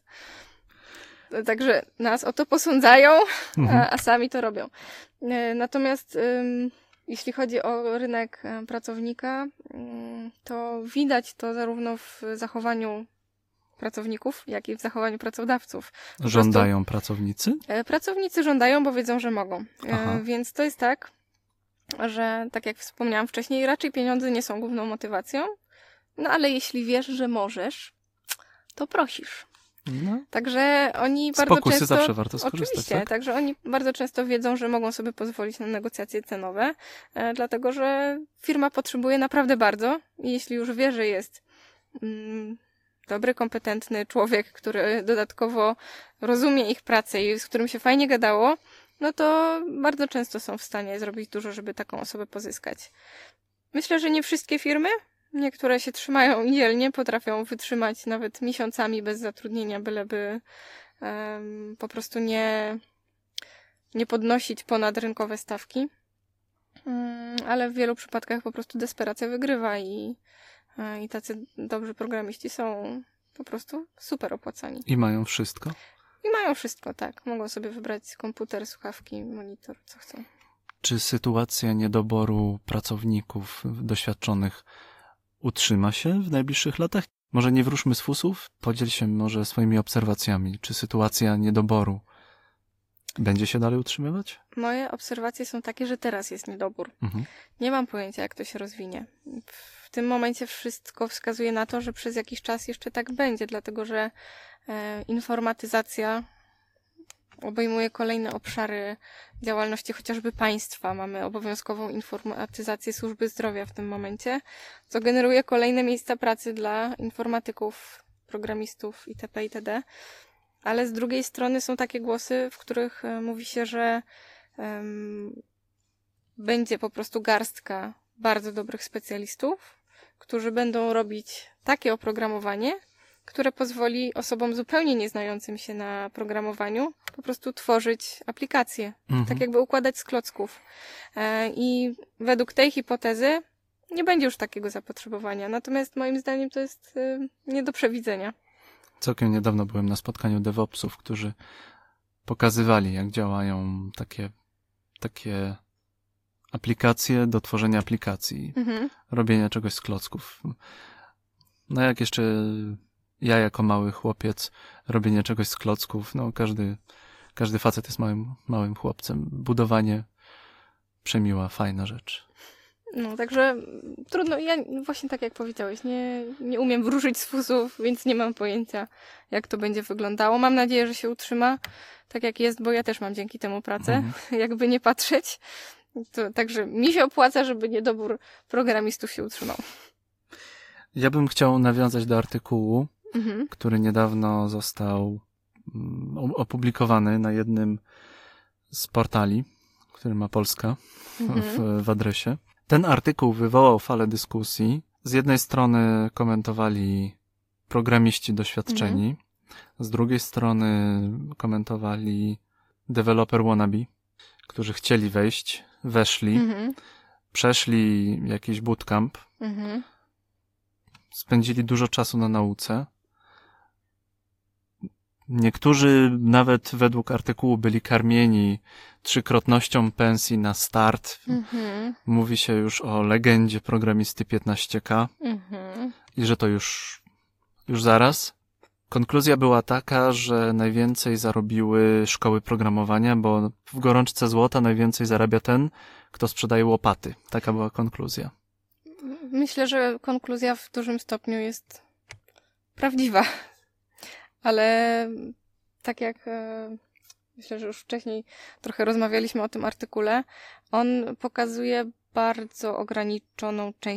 Także nas o to posądzają, mhm. a, a sami to robią. Natomiast ym, jeśli chodzi o rynek pracownika, ym, to widać to zarówno w zachowaniu pracowników, jak i w zachowaniu pracodawców. Po żądają prostu, pracownicy? Pracownicy żądają, bo wiedzą, że mogą. Aha. Więc to jest tak, że tak jak wspomniałam wcześniej, raczej pieniądze nie są główną motywacją, no ale jeśli wiesz, że możesz, to prosisz. No. Także oni Z bardzo pokusy często... zawsze warto skorzystać, Oczywiście, tak? Także oni bardzo często wiedzą, że mogą sobie pozwolić na negocjacje cenowe, e, dlatego że firma potrzebuje naprawdę bardzo i jeśli już wie, że jest mm, dobry, kompetentny człowiek, który dodatkowo rozumie ich pracę i z którym się fajnie gadało, no to bardzo często są w stanie zrobić dużo, żeby taką osobę pozyskać. Myślę, że nie wszystkie firmy, niektóre się trzymają dzielnie, potrafią wytrzymać nawet miesiącami bez zatrudnienia, byleby um, po prostu nie, nie podnosić ponad rynkowe stawki. Um, ale w wielu przypadkach po prostu desperacja wygrywa i, i tacy dobrzy programiści są po prostu super opłacani. I mają wszystko? I mają wszystko, tak. Mogą sobie wybrać komputer, słuchawki, monitor, co chcą. Czy sytuacja niedoboru pracowników doświadczonych utrzyma się w najbliższych latach? Może nie wróżmy z fusów? Podziel się może swoimi obserwacjami. Czy sytuacja niedoboru będzie się dalej utrzymywać? Moje obserwacje są takie, że teraz jest niedobór. Mhm. Nie mam pojęcia, jak to się rozwinie. W tym momencie wszystko wskazuje na to, że przez jakiś czas jeszcze tak będzie, dlatego że e, informatyzacja obejmuje kolejne obszary działalności chociażby państwa. Mamy obowiązkową informatyzację służby zdrowia w tym momencie, co generuje kolejne miejsca pracy dla informatyków, programistów itp. itd. Ale z drugiej strony są takie głosy, w których mówi się, że um, będzie po prostu garstka bardzo dobrych specjalistów, którzy będą robić takie oprogramowanie, które pozwoli osobom zupełnie nieznającym się na programowaniu po prostu tworzyć aplikacje, mhm. tak jakby układać z klocków. E, I według tej hipotezy nie będzie już takiego zapotrzebowania. Natomiast moim zdaniem to jest y, nie do przewidzenia. Całkiem niedawno byłem na spotkaniu DevOpsów, którzy pokazywali, jak działają takie, takie aplikacje do tworzenia aplikacji, mhm. robienia czegoś z klocków. No jak jeszcze ja jako mały chłopiec, robienie czegoś z klocków, no każdy, każdy facet jest małym, małym chłopcem. Budowanie przemiła, fajna rzecz. No, także trudno, ja właśnie tak jak powiedziałeś, nie, nie umiem wróżyć z fusów, więc nie mam pojęcia, jak to będzie wyglądało. Mam nadzieję, że się utrzyma tak jak jest, bo ja też mam dzięki temu pracę, mhm. jakby nie patrzeć. To, także mi się opłaca, żeby niedobór programistów się utrzymał. Ja bym chciał nawiązać do artykułu, mhm. który niedawno został opublikowany na jednym z portali, który ma Polska mhm. w, w adresie. Ten artykuł wywołał falę dyskusji. Z jednej strony komentowali programiści doświadczeni, mhm. z drugiej strony komentowali developer wannabe, którzy chcieli wejść, weszli, mhm. przeszli jakiś bootcamp, mhm. spędzili dużo czasu na nauce. Niektórzy nawet według artykułu byli karmieni trzykrotnością pensji na start. Mm-hmm. Mówi się już o legendzie programisty piętnaście K mm-hmm. i że to już, już zaraz. Konkluzja była taka, że najwięcej zarobiły szkoły programowania, bo w gorączce złota najwięcej zarabia ten, kto sprzedaje łopaty. Taka była konkluzja. Myślę, że konkluzja w dużym stopniu jest prawdziwa. Ale tak jak e, myślę, że już wcześniej trochę rozmawialiśmy o tym artykule, on pokazuje bardzo ograniczoną część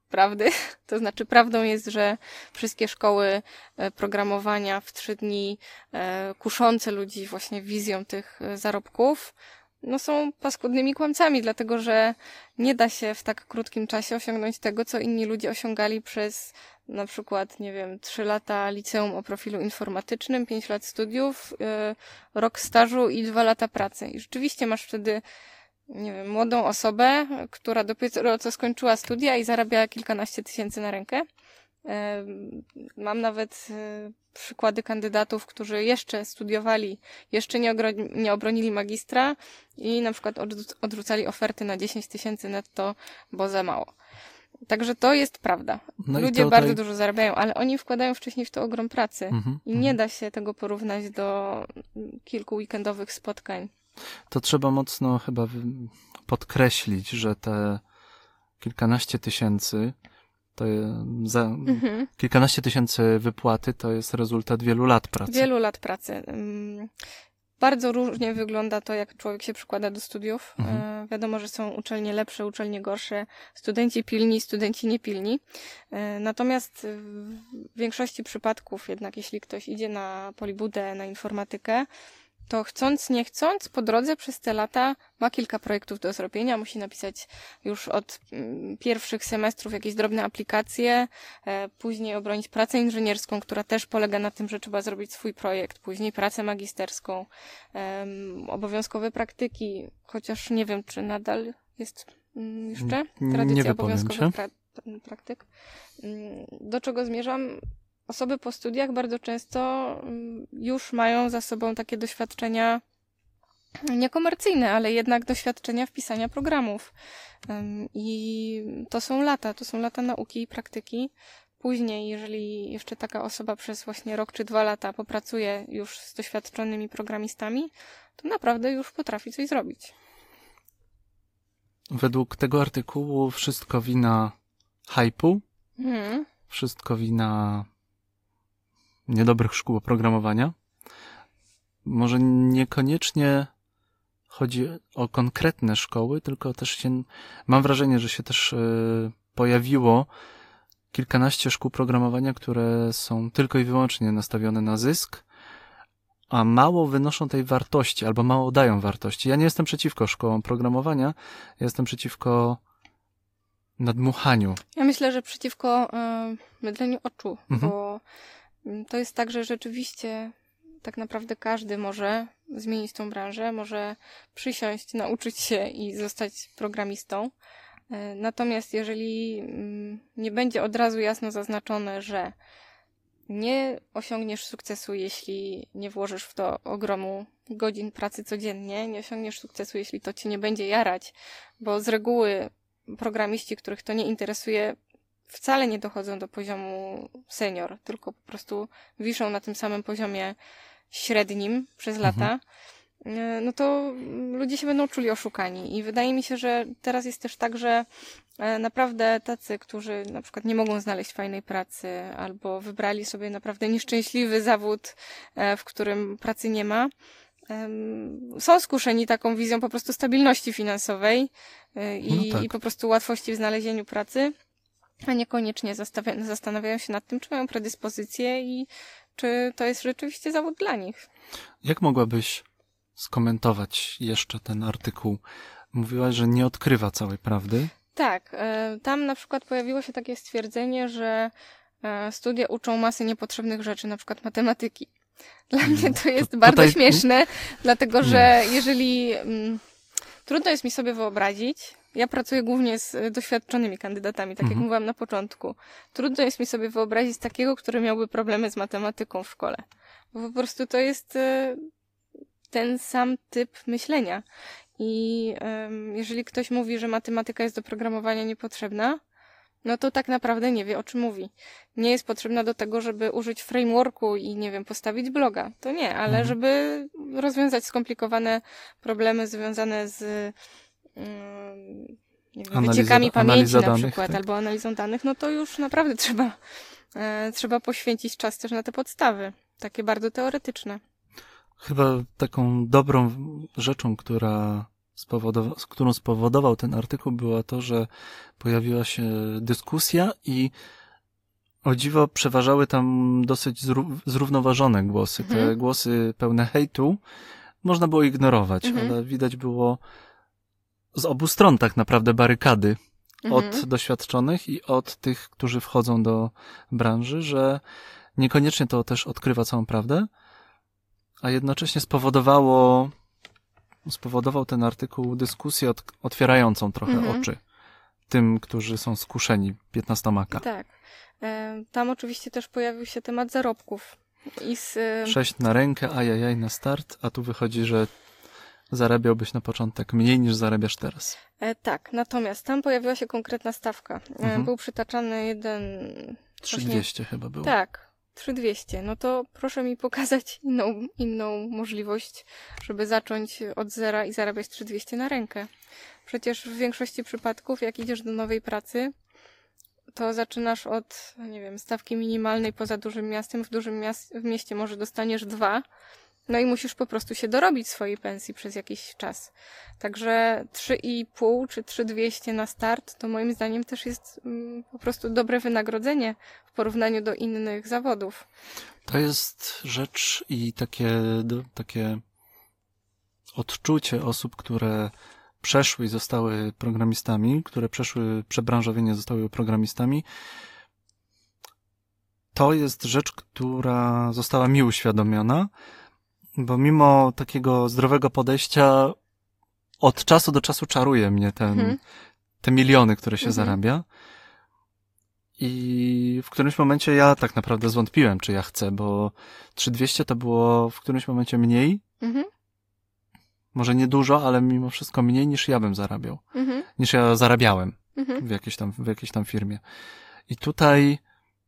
prawdy. To znaczy prawdą jest, że wszystkie szkoły programowania w trzy dni kuszące ludzi właśnie wizją tych zarobków no są paskudnymi kłamcami, dlatego że nie da się w tak krótkim czasie osiągnąć tego, co inni ludzie osiągali przez na przykład, nie wiem, trzy lata liceum o profilu informatycznym, pięć lat studiów, yy, rok stażu i dwa lata pracy. I rzeczywiście masz wtedy, nie wiem, młodą osobę, która dopiero co skończyła studia i zarabia kilkanaście tysięcy na rękę. Yy, mam nawet yy, przykłady kandydatów, którzy jeszcze studiowali, jeszcze nie, ogro- nie obronili magistra i na przykład odrzuc- odrzucali oferty na dziesięć tysięcy netto, bo za mało. Także to jest prawda. No Ludzie tutaj... bardzo dużo zarabiają, ale oni wkładają wcześniej w to ogrom pracy Mhm, i nie da się tego porównać do kilku weekendowych spotkań. To trzeba mocno chyba podkreślić, że te kilkanaście tysięcy to za mhm. kilkanaście tysięcy wypłaty to jest rezultat wielu lat pracy. Wielu lat pracy. Bardzo różnie wygląda to, jak człowiek się przykłada do studiów. Mhm. Wiadomo, że są uczelnie lepsze, uczelnie gorsze, studenci pilni, studenci niepilni. Natomiast w większości przypadków jednak, jeśli ktoś idzie na polibudę, na informatykę, to chcąc, nie chcąc, po drodze przez te lata ma kilka projektów do zrobienia. Musi napisać już od pierwszych semestrów jakieś drobne aplikacje, później obronić pracę inżynierską, która też polega na tym, że trzeba zrobić swój projekt, później pracę magisterską, obowiązkowe praktyki, chociaż nie wiem, czy nadal jest jeszcze tradycja obowiązkowych pra- praktyk. Do czego zmierzam? Osoby po studiach bardzo często już mają za sobą takie doświadczenia niekomercyjne, ale jednak doświadczenia w pisania programów. I to są lata, to są lata nauki i praktyki. Później, jeżeli jeszcze taka osoba przez właśnie rok czy dwa lata popracuje już z doświadczonymi programistami, to naprawdę już potrafi coś zrobić. Według tego artykułu wszystko wina hype'u, hmm. wszystko wina niedobrych szkół oprogramowania. Może niekoniecznie chodzi o konkretne szkoły, tylko też się, mam wrażenie, że się też y, pojawiło kilkanaście szkół programowania, które są tylko i wyłącznie nastawione na zysk, a mało wynoszą tej wartości, albo mało dają wartości. Ja nie jestem przeciwko szkołom programowania, ja jestem przeciwko nadmuchaniu. Ja myślę, że przeciwko y, mydleniu oczu, mhm. bo to jest tak, że rzeczywiście tak naprawdę każdy może zmienić tą branżę, może przysiąść, nauczyć się i zostać programistą. Natomiast jeżeli nie będzie od razu jasno zaznaczone, że nie osiągniesz sukcesu, jeśli nie włożysz w to ogromu godzin pracy codziennie, nie osiągniesz sukcesu, jeśli to cię nie będzie jarać, bo z reguły programiści, których to nie interesuje, wcale nie dochodzą do poziomu senior, tylko po prostu wiszą na tym samym poziomie średnim przez lata, mhm. no to ludzie się będą czuli oszukani. I wydaje mi się, że teraz jest też tak, że naprawdę tacy, którzy na przykład nie mogą znaleźć fajnej pracy albo wybrali sobie naprawdę nieszczęśliwy zawód, w którym pracy nie ma, są skuszeni taką wizją po prostu stabilności finansowej i, no tak. i po prostu łatwości w znalezieniu pracy, a niekoniecznie zastawia- zastanawiają się nad tym, czy mają predyspozycje i czy to jest rzeczywiście zawód dla nich. Jak mogłabyś skomentować jeszcze ten artykuł? Mówiłaś, że nie odkrywa całej prawdy. Tak. Tam na przykład pojawiło się takie stwierdzenie, że studia uczą masy niepotrzebnych rzeczy, na przykład matematyki. Dla hmm. mnie to jest to, bardzo tutaj... śmieszne, dlatego że nie. jeżeli... Mm, trudno jest mi sobie wyobrazić, ja pracuję głównie z doświadczonymi kandydatami, tak mhm. jak mówiłam na początku. Trudno jest mi sobie wyobrazić takiego, który miałby problemy z matematyką w szkole. Bo po prostu to jest ten sam typ myślenia. I um, jeżeli ktoś mówi, że matematyka jest do programowania niepotrzebna, no to tak naprawdę nie wie, o czym mówi. Nie jest potrzebna do tego, żeby użyć frameworku i, nie wiem, postawić bloga. To nie, ale mhm. żeby rozwiązać skomplikowane problemy związane z nie wiem, Analiza, wyciekami pamięci na danych, przykład, tak. albo analizą danych, no to już naprawdę trzeba, e, trzeba poświęcić czas też na te podstawy, takie bardzo teoretyczne. Chyba taką dobrą rzeczą, która spowodowa- którą spowodował ten artykuł, było to, że pojawiła się dyskusja i o dziwo przeważały tam dosyć zró- zrównoważone głosy. Te Mhm. głosy pełne hejtu można było ignorować, Mhm. ale widać było z obu stron tak naprawdę barykady od Mhm. doświadczonych i od tych, którzy wchodzą do branży, że niekoniecznie to też odkrywa całą prawdę, a jednocześnie spowodowało, spowodował ten artykuł dyskusję ot- otwierającą trochę Mhm. oczy tym, którzy są skuszeni piętnastoma ka. Tak. E, Tam oczywiście też pojawił się temat zarobków. I z, e, Sześć na rękę, ajajaj na start, a tu wychodzi, że zarabiałbyś na początek mniej niż zarabiasz teraz. e, tak, natomiast tam pojawiła się konkretna stawka. E, Mhm. Był przytaczany jeden... trzy właśnie- dwieście chyba było. Tak, trzy tysiące dwieście. No to proszę mi pokazać inną, inną możliwość, żeby zacząć od zera i zarabiać trzy tysiące dwieście na rękę. Przecież w większości przypadków, jak idziesz do nowej pracy, to zaczynasz od, nie wiem, stawki minimalnej poza dużym miastem. W dużym mias- w mieście może dostaniesz dwa. No i musisz po prostu się dorobić swojej pensji przez jakiś czas. Także trzy i pół czy trzy tysiące dwieście na start to moim zdaniem też jest mm, po prostu dobre wynagrodzenie w porównaniu do innych zawodów. To jest rzecz i takie, do, takie odczucie osób, które przeszły i zostały programistami, które przeszły przebranżowienie, zostały programistami. To jest rzecz, która została mi uświadomiona, bo mimo takiego zdrowego podejścia od czasu do czasu czaruje mnie ten, Mhm. te miliony, które się Mhm. zarabia. I w którymś momencie ja tak naprawdę zwątpiłem, czy ja chcę, bo trzy tysiące dwieście to było w którymś momencie mniej, Mhm. może nie dużo, ale mimo wszystko mniej niż ja bym zarabiał, Mhm. niż ja zarabiałem Mhm. w jakiejś tam, w jakiejś tam firmie. I tutaj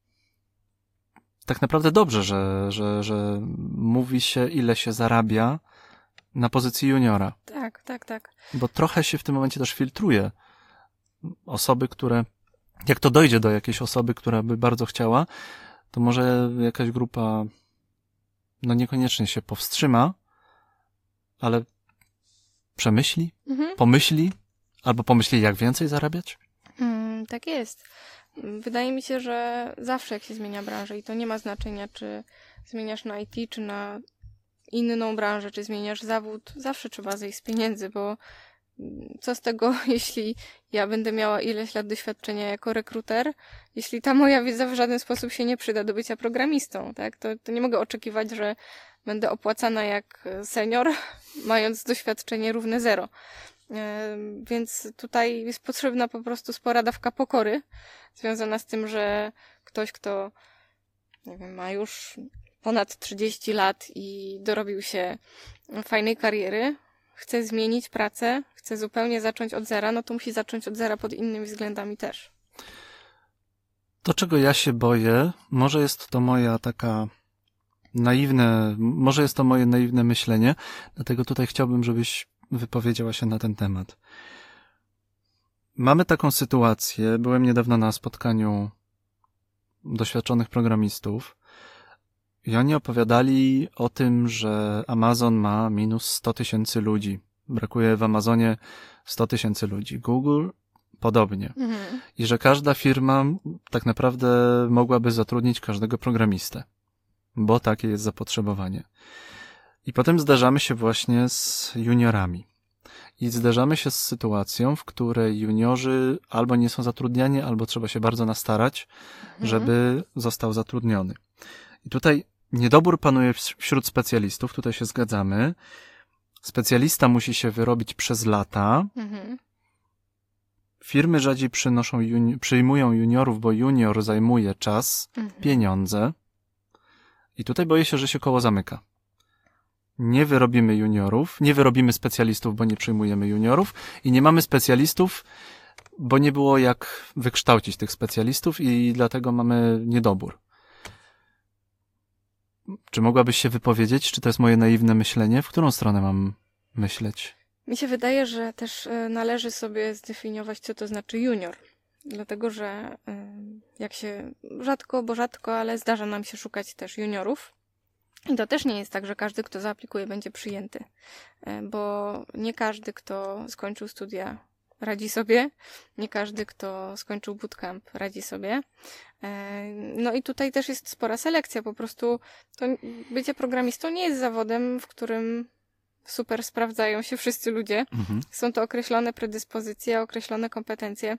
tak naprawdę dobrze, że, że, że mówi się, ile się zarabia na pozycji juniora, Tak, tak, tak. bo trochę się w tym momencie też filtruje osoby, które, jak to dojdzie do jakiejś osoby, która by bardzo chciała, to może jakaś grupa no niekoniecznie się powstrzyma, ale przemyśli, Mhm. pomyśli, albo pomyśli, jak więcej zarabiać? Mm, tak jest. Wydaje mi się, że zawsze jak się zmienia branżę i to nie ma znaczenia, czy zmieniasz na I T, czy na inną branżę, czy zmieniasz zawód, zawsze trzeba zejść z pieniędzy, bo co z tego, jeśli ja będę miała ileś lat doświadczenia jako rekruter, jeśli ta moja wiedza w żaden sposób się nie przyda do bycia programistą, tak? To, to nie mogę oczekiwać, że będę opłacana jak senior, mając doświadczenie równe zero. E, Więc tutaj jest potrzebna po prostu spora dawka pokory, związana z tym, że ktoś, kto nie wiem, ma już ponad trzydzieści lat i dorobił się fajnej kariery, chce zmienić pracę, chce zupełnie zacząć od zera, no to musi zacząć od zera pod innymi względami też. To, czego ja się boję, może jest to moja taka naiwne, może jest to moje naiwne myślenie, dlatego tutaj chciałbym, żebyś wypowiedziała się na ten temat. Mamy taką sytuację, byłem niedawno na spotkaniu doświadczonych programistów i oni opowiadali o tym, że Amazon ma minus sto tysięcy ludzi. Brakuje w Amazonie sto tysięcy ludzi. Google podobnie. Mhm. I że każda firma tak naprawdę mogłaby zatrudnić każdego programistę, bo takie jest zapotrzebowanie. I potem zdarzamy się właśnie z juniorami. I zdarzamy się z sytuacją, w której juniorzy albo nie są zatrudniani, albo trzeba się bardzo nastarać, Mhm. żeby został zatrudniony. I tutaj niedobór panuje wśród specjalistów, tutaj się zgadzamy. Specjalista musi się wyrobić przez lata. Mhm. Firmy rzadziej przynoszą juni- przyjmują juniorów, bo junior zajmuje czas, Mhm. pieniądze. I tutaj boję się, że się koło zamyka. Nie wyrobimy juniorów, nie wyrobimy specjalistów, bo nie przyjmujemy juniorów i nie mamy specjalistów, bo nie było jak wykształcić tych specjalistów i dlatego mamy niedobór. Czy mogłabyś się wypowiedzieć, czy to jest moje naiwne myślenie? W którą stronę mam myśleć? Mi się wydaje, że też y, należy sobie zdefiniować, co to znaczy junior. Dlatego, że y, jak się rzadko, bo rzadko, ale zdarza nam się szukać też juniorów. I to też nie jest tak, że każdy, kto zaaplikuje, będzie przyjęty, bo nie każdy, kto skończył studia, radzi sobie, nie każdy, kto skończył bootcamp, radzi sobie. No i tutaj też jest spora selekcja, po prostu to bycie programistą nie jest zawodem, w którym super sprawdzają się wszyscy ludzie. Mhm. Są to określone predyspozycje, określone kompetencje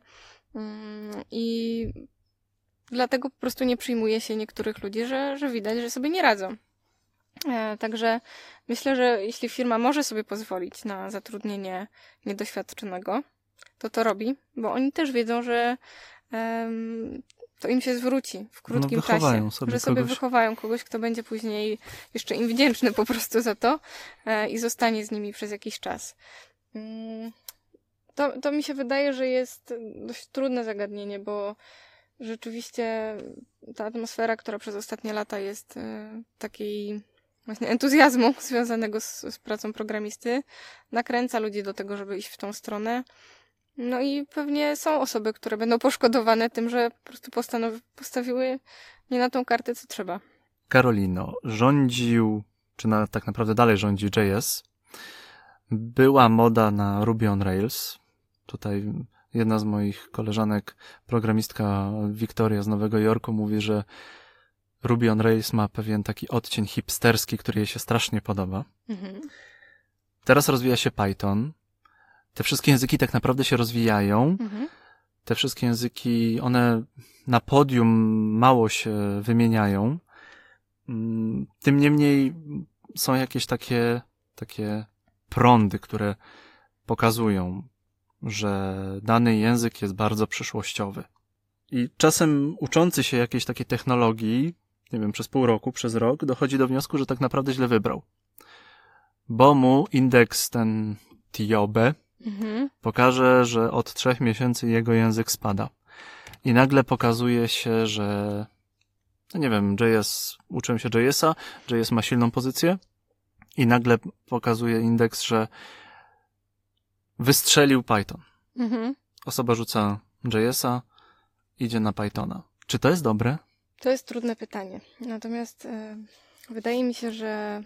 i dlatego po prostu nie przyjmuje się niektórych ludzi, że, że widać, że sobie nie radzą. Także myślę, że jeśli firma może sobie pozwolić na zatrudnienie niedoświadczonego, to to robi, bo oni też wiedzą, że um, to im się zwróci w krótkim no, czasie, sobie że sobie kogoś. wychowają kogoś, kto będzie później jeszcze im wdzięczny po prostu za to e, i zostanie z nimi przez jakiś czas. Mm, to, to mi się wydaje, że jest dość trudne zagadnienie, bo rzeczywiście ta atmosfera, która przez ostatnie lata jest e, takiej właśnie entuzjazmu związanego z, z pracą programisty, nakręca ludzi do tego, żeby iść w tą stronę. No i pewnie są osoby, które będą poszkodowane tym, że po prostu postanowi- postawiły nie na tą kartę, co trzeba. Karolino, rządził, czy na, tak naprawdę dalej rządzi J S. Była moda na Ruby on Rails. Tutaj jedna z moich koleżanek, programistka Wiktoria z Nowego Jorku mówi, że Ruby on Rails ma pewien taki odcień hipsterski, który jej się strasznie podoba. Mhm. Teraz rozwija się Python. Te wszystkie języki tak naprawdę się rozwijają. Mhm. Te wszystkie języki, one na podium mało się wymieniają. Tym niemniej są jakieś takie, takie prądy, które pokazują, że dany język jest bardzo przyszłościowy. I czasem uczący się jakiejś takiej technologii, nie wiem, przez pół roku, przez rok, dochodzi do wniosku, że tak naprawdę źle wybrał. Bo mu indeks ten T O B mhm. pokaże, że od trzech miesięcy jego język spada. I nagle pokazuje się, że no nie wiem, J S, uczyłem się J S a, J S ma silną pozycję i nagle pokazuje indeks, że wystrzelił Python. Mhm. Osoba rzuca J S a, idzie na Pythona. Czy to jest dobre? To jest trudne pytanie. Natomiast yy, wydaje mi się, że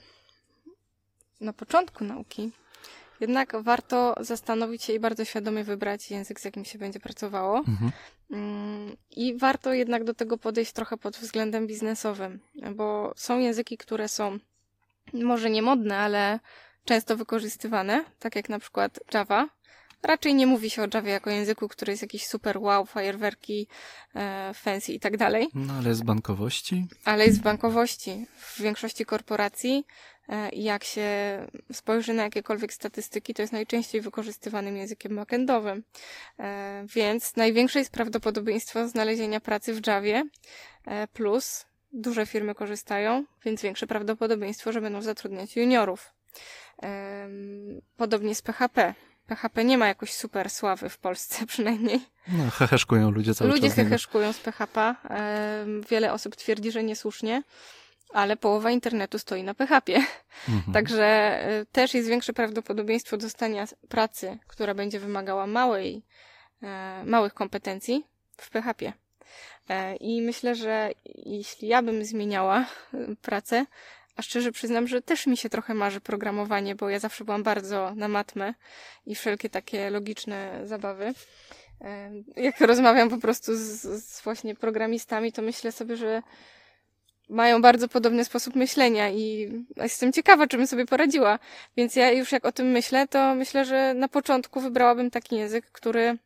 na początku nauki jednak warto zastanowić się i bardzo świadomie wybrać język, z jakim się będzie pracowało. Mhm. Yy, I warto jednak do tego podejść trochę pod względem biznesowym, bo są języki, które są może nie modne, ale często wykorzystywane, tak jak na przykład Java. Raczej nie mówi się o Javie jako języku, który jest jakiś super wow, fajerwerki, e, fancy i tak dalej. No ale jest w bankowości? Ale jest w bankowości. W większości korporacji, e, jak się spojrzy na jakiekolwiek statystyki, to jest najczęściej wykorzystywanym językiem backendowym. E, więc największe jest prawdopodobieństwo znalezienia pracy w Javie, e, plus duże firmy korzystają, więc większe prawdopodobieństwo, że będą zatrudniać juniorów. E, podobnie z P H P. P H P nie ma jakoś super sławy w Polsce przynajmniej. No, heheszkują ludzie cały ludzie czas. Ludzie heheszkują z P H P. Wiele osób twierdzi, że niesłusznie, ale połowa internetu stoi na P H P. Mhm. Także też jest większe prawdopodobieństwo dostania pracy, która będzie wymagała małej, małych kompetencji w P H P. I myślę, że jeśli ja bym zmieniała pracę, a szczerze przyznam, że też mi się trochę marzy programowanie, bo ja zawsze byłam bardzo na matmę i wszelkie takie logiczne zabawy. Jak rozmawiam po prostu z, z właśnie programistami, to myślę sobie, że mają bardzo podobny sposób myślenia i jestem ciekawa, czy bym sobie poradziła. Więc ja już jak o tym myślę, to myślę, że na początku wybrałabym taki język, który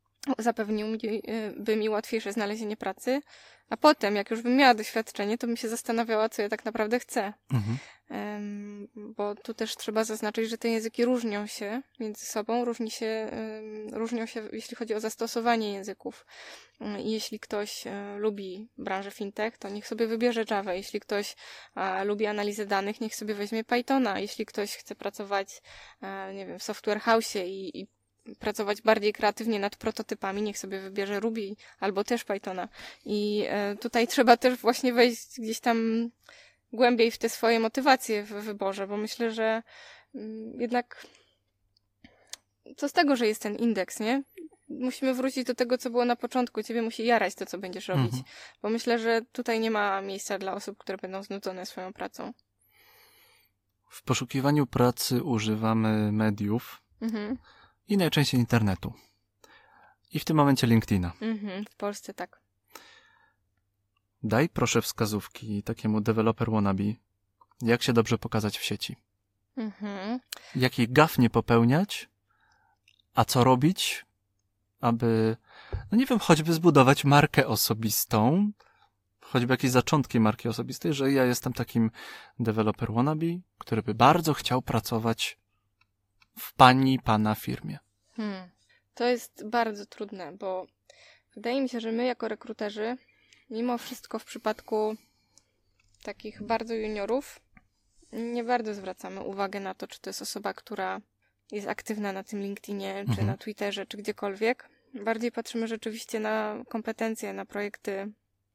zapewniłby mi łatwiejsze znalezienie pracy, a potem, jak już bym miała doświadczenie, to bym się zastanawiała, co ja tak naprawdę chcę. Mhm. Um, bo tu też trzeba zaznaczyć, że te języki różnią się między sobą, różni się, um, różnią się, jeśli chodzi o zastosowanie języków. Um, jeśli ktoś um, lubi branżę fintech, to niech sobie wybierze Java. Jeśli ktoś um, lubi analizę danych, niech sobie weźmie Pythona. Jeśli ktoś chce pracować, um, nie wiem, w software house'ie i, i pracować bardziej kreatywnie nad prototypami, niech sobie wybierze Ruby albo też Pythona. I e, tutaj trzeba też właśnie wejść gdzieś tam głębiej w te swoje motywacje w wyborze, bo myślę, że mm, jednak co z tego, że jest ten indeks, nie? Musimy wrócić do tego, co było na początku. Ciebie musi jarać to, co będziesz robić. Mhm. Bo myślę, że tutaj nie ma miejsca dla osób, które będą znudzone swoją pracą. W poszukiwaniu pracy używamy mediów Mhm. i najczęściej internetu. I w tym momencie LinkedIna. Mhm. W Polsce tak. Daj proszę wskazówki takiemu developer wannabe, jak się dobrze pokazać w sieci. Mhm. Jaki gaf nie popełniać, a co robić, aby, no nie wiem, choćby zbudować markę osobistą, choćby jakieś zaczątki marki osobistej, że ja jestem takim developer wannabe, który by bardzo chciał pracować w pani, pana firmie. Hmm. To jest bardzo trudne, bo wydaje mi się, że my jako rekruterzy, mimo wszystko w przypadku takich bardzo juniorów, nie bardzo zwracamy uwagę na to, czy to jest osoba, która jest aktywna na tym LinkedInie, czy Mhm. na Twitterze, czy gdziekolwiek. Bardziej patrzymy rzeczywiście na kompetencje, na projekty.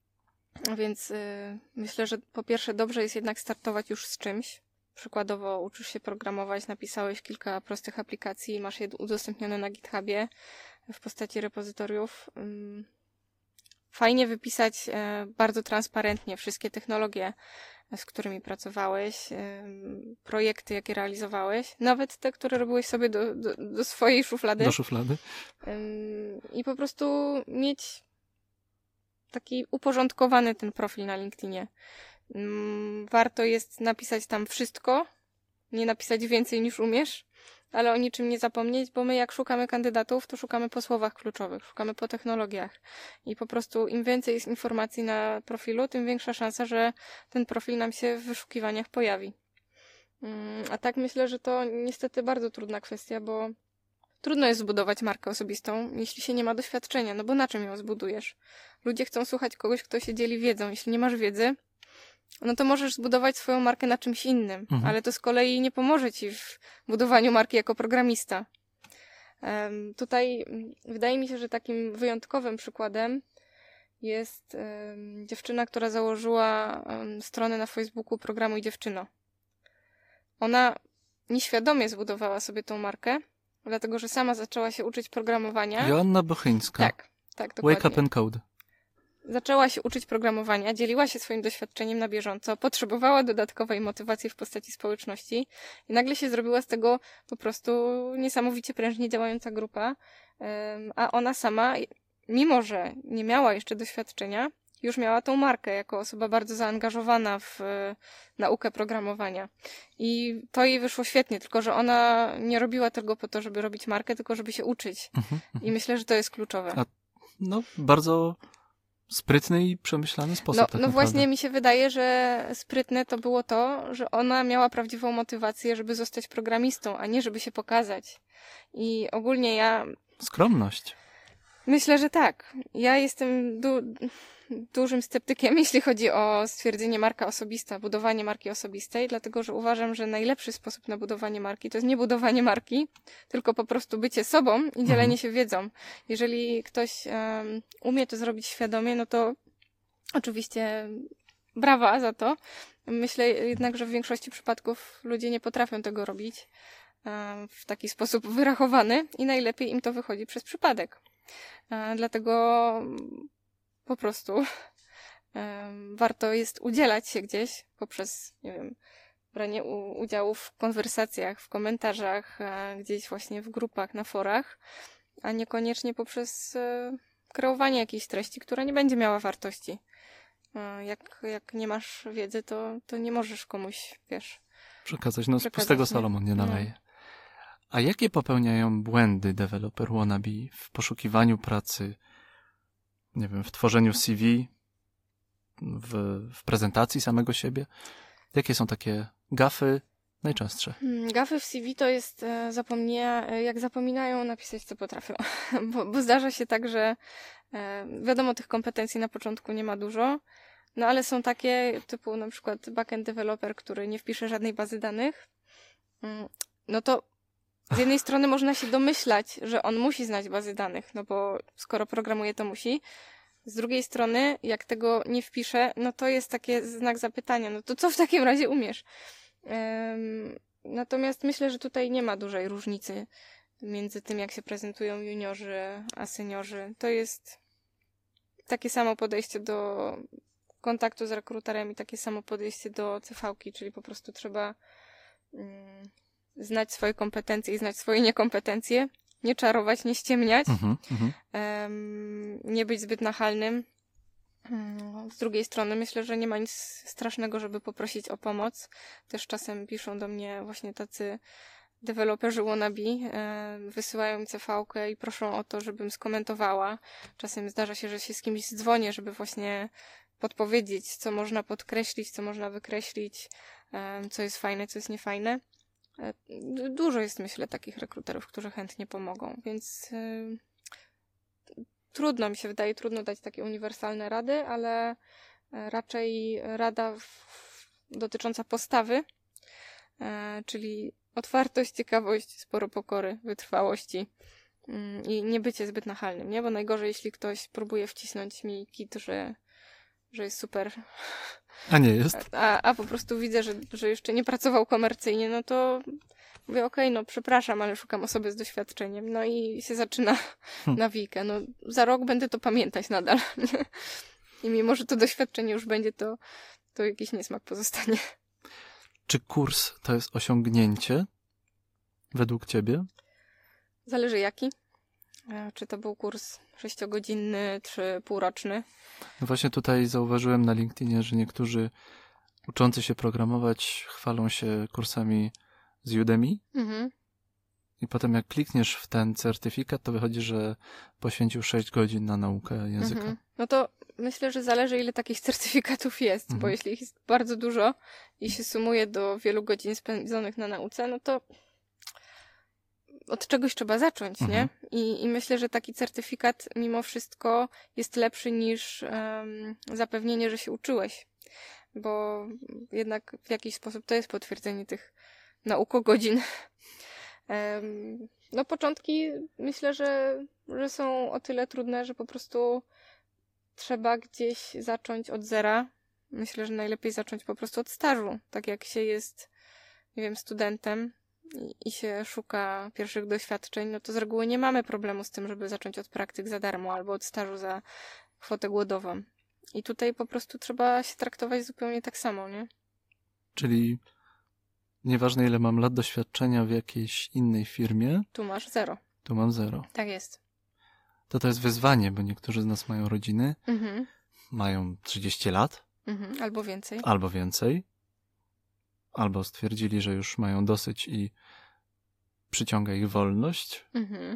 Więc y, myślę, że po pierwsze dobrze jest jednak startować już z czymś. Przykładowo uczysz się programować, napisałeś kilka prostych aplikacji, masz je udostępnione na GitHubie w postaci repozytoriów. Ym, Fajnie wypisać e, bardzo transparentnie wszystkie technologie, z którymi pracowałeś, ym, projekty, jakie realizowałeś, nawet te, które robiłeś sobie do, do, do swojej szuflady. Do szuflady. Ym, I po prostu mieć taki uporządkowany ten profil na LinkedInie. Ym, Warto jest napisać tam wszystko, nie napisać więcej niż umiesz, ale o niczym nie zapomnieć, bo my jak szukamy kandydatów, to szukamy po słowach kluczowych, szukamy po technologiach. I po prostu im więcej jest informacji na profilu, tym większa szansa, że ten profil nam się w wyszukiwaniach pojawi. Ym, A tak myślę, że to niestety bardzo trudna kwestia, bo trudno jest zbudować markę osobistą, jeśli się nie ma doświadczenia, no bo na czym ją zbudujesz? Ludzie chcą słuchać kogoś, kto się dzieli wiedzą. Jeśli nie masz wiedzy, no to możesz zbudować swoją markę na czymś innym, Mhm. ale to z kolei nie pomoże ci w budowaniu marki jako programista. Um, tutaj mm, wydaje mi się, że takim wyjątkowym przykładem jest um, dziewczyna, która założyła um, stronę na Facebooku Programuj Dziewczyno. Ona nieświadomie zbudowała sobie tą markę, dlatego że sama zaczęła się uczyć programowania. Joanna Bochyńska. Tak, tak, dokładnie. Wake up and code. Zaczęła się uczyć programowania, dzieliła się swoim doświadczeniem na bieżąco, potrzebowała dodatkowej motywacji w postaci społeczności i nagle się zrobiła z tego po prostu niesamowicie prężnie działająca grupa, em, a ona sama, mimo że nie miała jeszcze doświadczenia, już miała tą markę jako osoba bardzo zaangażowana w e, naukę programowania. I to jej wyszło świetnie, tylko że ona nie robiła tego po to, żeby robić markę, tylko żeby się uczyć. Mhm. I myślę, że to jest kluczowe. A no, bardzo sprytny i przemyślany sposób. No, tak no naprawdę. właśnie mi się wydaje, że sprytne to było to, że ona miała prawdziwą motywację, żeby zostać programistą, a nie żeby się pokazać. I ogólnie ja Skromność. myślę, że tak. Ja jestem du- dużym sceptykiem, jeśli chodzi o stwierdzenie marka osobista, budowanie marki osobistej, dlatego że uważam, że najlepszy sposób na budowanie marki to jest nie budowanie marki, tylko po prostu bycie sobą i dzielenie Mhm. się wiedzą. Jeżeli ktoś um, umie to zrobić świadomie, no to oczywiście brawa za to. Myślę jednak, że w większości przypadków ludzie nie potrafią tego robić e, w taki sposób wyrachowany i najlepiej im to wychodzi przez przypadek. E, Dlatego po prostu e, warto jest udzielać się gdzieś poprzez, nie wiem, branie u- udziału w konwersacjach, w komentarzach, e, gdzieś właśnie w grupach, na forach, a niekoniecznie poprzez e, kreowanie jakiejś treści, która nie będzie miała wartości. E, Jak, jak nie masz wiedzy, to, to nie możesz komuś, wiesz... Przekazać, no z Przekazać, pustego nie. Salomon nie No. naleje. A jakie popełniają błędy developer wannabe w poszukiwaniu pracy, nie wiem, w tworzeniu C V, w, w prezentacji samego siebie? Jakie są takie gafy najczęstsze? Hmm, Gafy w C V to jest e, zapomnia, e, jak zapominają napisać, co potrafią. bo, bo zdarza się tak, że e, wiadomo, tych kompetencji na początku nie ma dużo, no ale są takie typu na przykład backend developer, który nie wpisze żadnej bazy danych. Mm, No to z jednej strony można się domyślać, że on musi znać bazy danych, no bo skoro programuje, to musi. Z drugiej strony, jak tego nie wpisze, no to jest taki znak zapytania. No to co w takim razie umiesz? Ym, Natomiast myślę, że tutaj nie ma dużej różnicy między tym, jak się prezentują juniorzy a seniorzy. To jest takie samo podejście do kontaktu z rekruterem i takie samo podejście do C V ki, czyli po prostu trzeba znać swoje kompetencje i znać swoje niekompetencje, nie czarować, nie ściemniać, Mhm, mhm. em, nie być zbyt nachalnym. Z drugiej strony myślę, że nie ma nic strasznego, żeby poprosić o pomoc. Też czasem piszą do mnie właśnie tacy deweloperzy wannabe, e, wysyłają mi ce ve kę i proszą o to, żebym skomentowała. Czasem zdarza się, że się z kimś dzwonię, żeby właśnie podpowiedzieć, co można podkreślić, co można wykreślić, e, co jest fajne, co jest niefajne. E, dużo jest, myślę, takich rekruterów, którzy chętnie pomogą, więc e, trudno mi się wydaje, trudno dać takie uniwersalne rady, ale raczej rada w, dotycząca postawy, e, czyli otwartość, ciekawość, sporo pokory, wytrwałości mm, i nie bycie zbyt nachalnym, nie? Bo najgorzej, jeśli ktoś próbuje wcisnąć mi kit, że, że jest super, A nie jest? a, a po prostu widzę, że, że jeszcze nie pracował komercyjnie, no to mówię, okej, okay, no przepraszam, ale szukam osoby z doświadczeniem. No i się zaczyna hmm. nawijka. No za rok będę to pamiętać nadal. I mimo, że to doświadczenie już będzie, to, to jakiś niesmak pozostanie. Czy kurs to jest osiągnięcie według ciebie? Zależy jaki. Czy to był kurs sześciogodzinny, czy półroczny. No właśnie tutaj zauważyłem na LinkedInie, że niektórzy uczący się programować chwalą się kursami z Udemy. Mhm. I potem jak klikniesz w ten certyfikat, to wychodzi, że poświęcił sześć godzin na naukę języka. Mhm. No to myślę, że zależy, ile takich certyfikatów jest, mhm. bo jeśli ich jest bardzo dużo i się sumuje do wielu godzin spędzonych na nauce, no to od czegoś trzeba zacząć, mhm. nie? I, I myślę, że taki certyfikat mimo wszystko jest lepszy niż um, zapewnienie, że się uczyłeś, bo jednak w jakiś sposób to jest potwierdzenie tych naukogodzin. Um, no początki myślę, że, że są o tyle trudne, że po prostu trzeba gdzieś zacząć od zera. Myślę, że najlepiej zacząć po prostu od stażu. Tak jak się jest, nie wiem, studentem i, i się szuka pierwszych doświadczeń, no to z reguły nie mamy problemu z tym, żeby zacząć od praktyk za darmo albo od stażu za kwotę głodową. I tutaj po prostu trzeba się traktować zupełnie tak samo, nie? Czyli nieważne, ile mam lat doświadczenia w jakiejś innej firmie. Tu masz zero. Tu mam zero. Tak jest. To to jest wyzwanie, bo niektórzy z nas mają rodziny, Mhm. mają trzydzieści lat. Mhm. Albo więcej. Albo więcej. Albo stwierdzili, że już mają dosyć i przyciąga ich wolność. Mhm.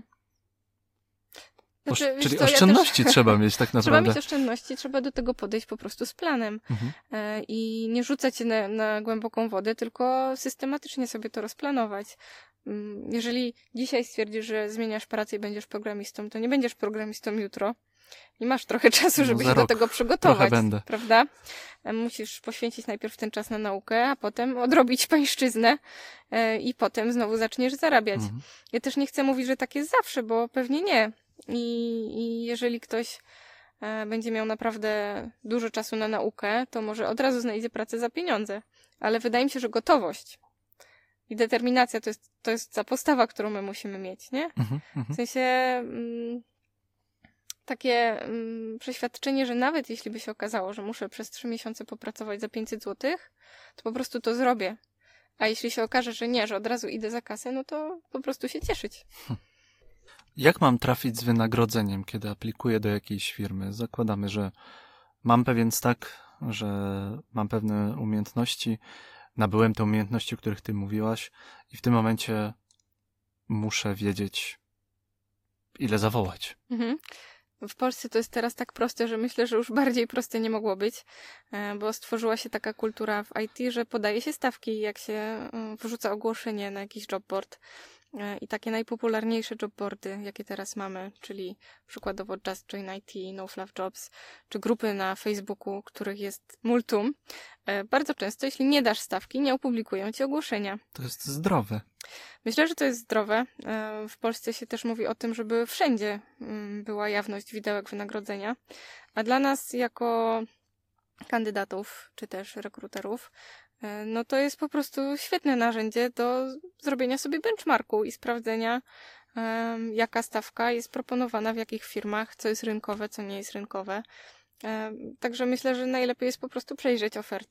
Znaczy, Czyli co, oszczędności ja też... trzeba mieć tak naprawdę. Trzeba mieć oszczędności, trzeba do tego podejść po prostu z planem. Mhm. E, I nie rzucać się na, na głęboką wodę, tylko systematycznie sobie to rozplanować. Jeżeli dzisiaj stwierdzisz, że zmieniasz pracę i będziesz programistą, to nie będziesz programistą jutro. I masz trochę czasu, żeby no się rok. do tego przygotować. Będę. Prawda? Musisz poświęcić najpierw ten czas na naukę, a potem odrobić pańszczyznę e, i potem znowu zaczniesz zarabiać. Mhm. Ja też nie chcę mówić, że tak jest zawsze, bo pewnie nie. I, i jeżeli ktoś e, będzie miał naprawdę dużo czasu na naukę, to może od razu znajdzie pracę za pieniądze. Ale wydaje mi się, że gotowość i determinacja to jest, to jest ta postawa, którą my musimy mieć, nie? Mhm, w sensie mm, takie mm, przeświadczenie, że nawet jeśli by się okazało, że muszę przez trzy miesiące popracować za pięćset złotych, to po prostu to zrobię. A jeśli się okaże, że nie, że od razu idę za kasę, no to po prostu się cieszyć. Jak mam trafić z wynagrodzeniem, kiedy aplikuję do jakiejś firmy? Zakładamy, że mam pewien stack, że mam pewne umiejętności, nabyłem te umiejętności, o których ty mówiłaś i w tym momencie muszę wiedzieć, ile zawołać. Mhm. W Polsce to jest teraz tak proste, że myślę, że już bardziej proste nie mogło być, bo stworzyła się taka kultura w I T, że podaje się stawki, jak się wrzuca ogłoszenie na jakiś jobboard. I takie najpopularniejsze jobboardy, jakie teraz mamy, czyli przykładowo Just Join I T, No Fluff Jobs, czy grupy na Facebooku, których jest multum, bardzo często, jeśli nie dasz stawki, nie opublikują ci ogłoszenia. To jest zdrowe. Myślę, że to jest zdrowe. W Polsce się też mówi o tym, żeby wszędzie była jawność widełek wynagrodzenia, a dla nas jako kandydatów, czy też rekruterów, no to jest po prostu świetne narzędzie do zrobienia sobie benchmarku i sprawdzenia, um, jaka stawka jest proponowana w jakich firmach, co jest rynkowe, co nie jest rynkowe. Um, także myślę, że najlepiej jest po prostu przejrzeć oferty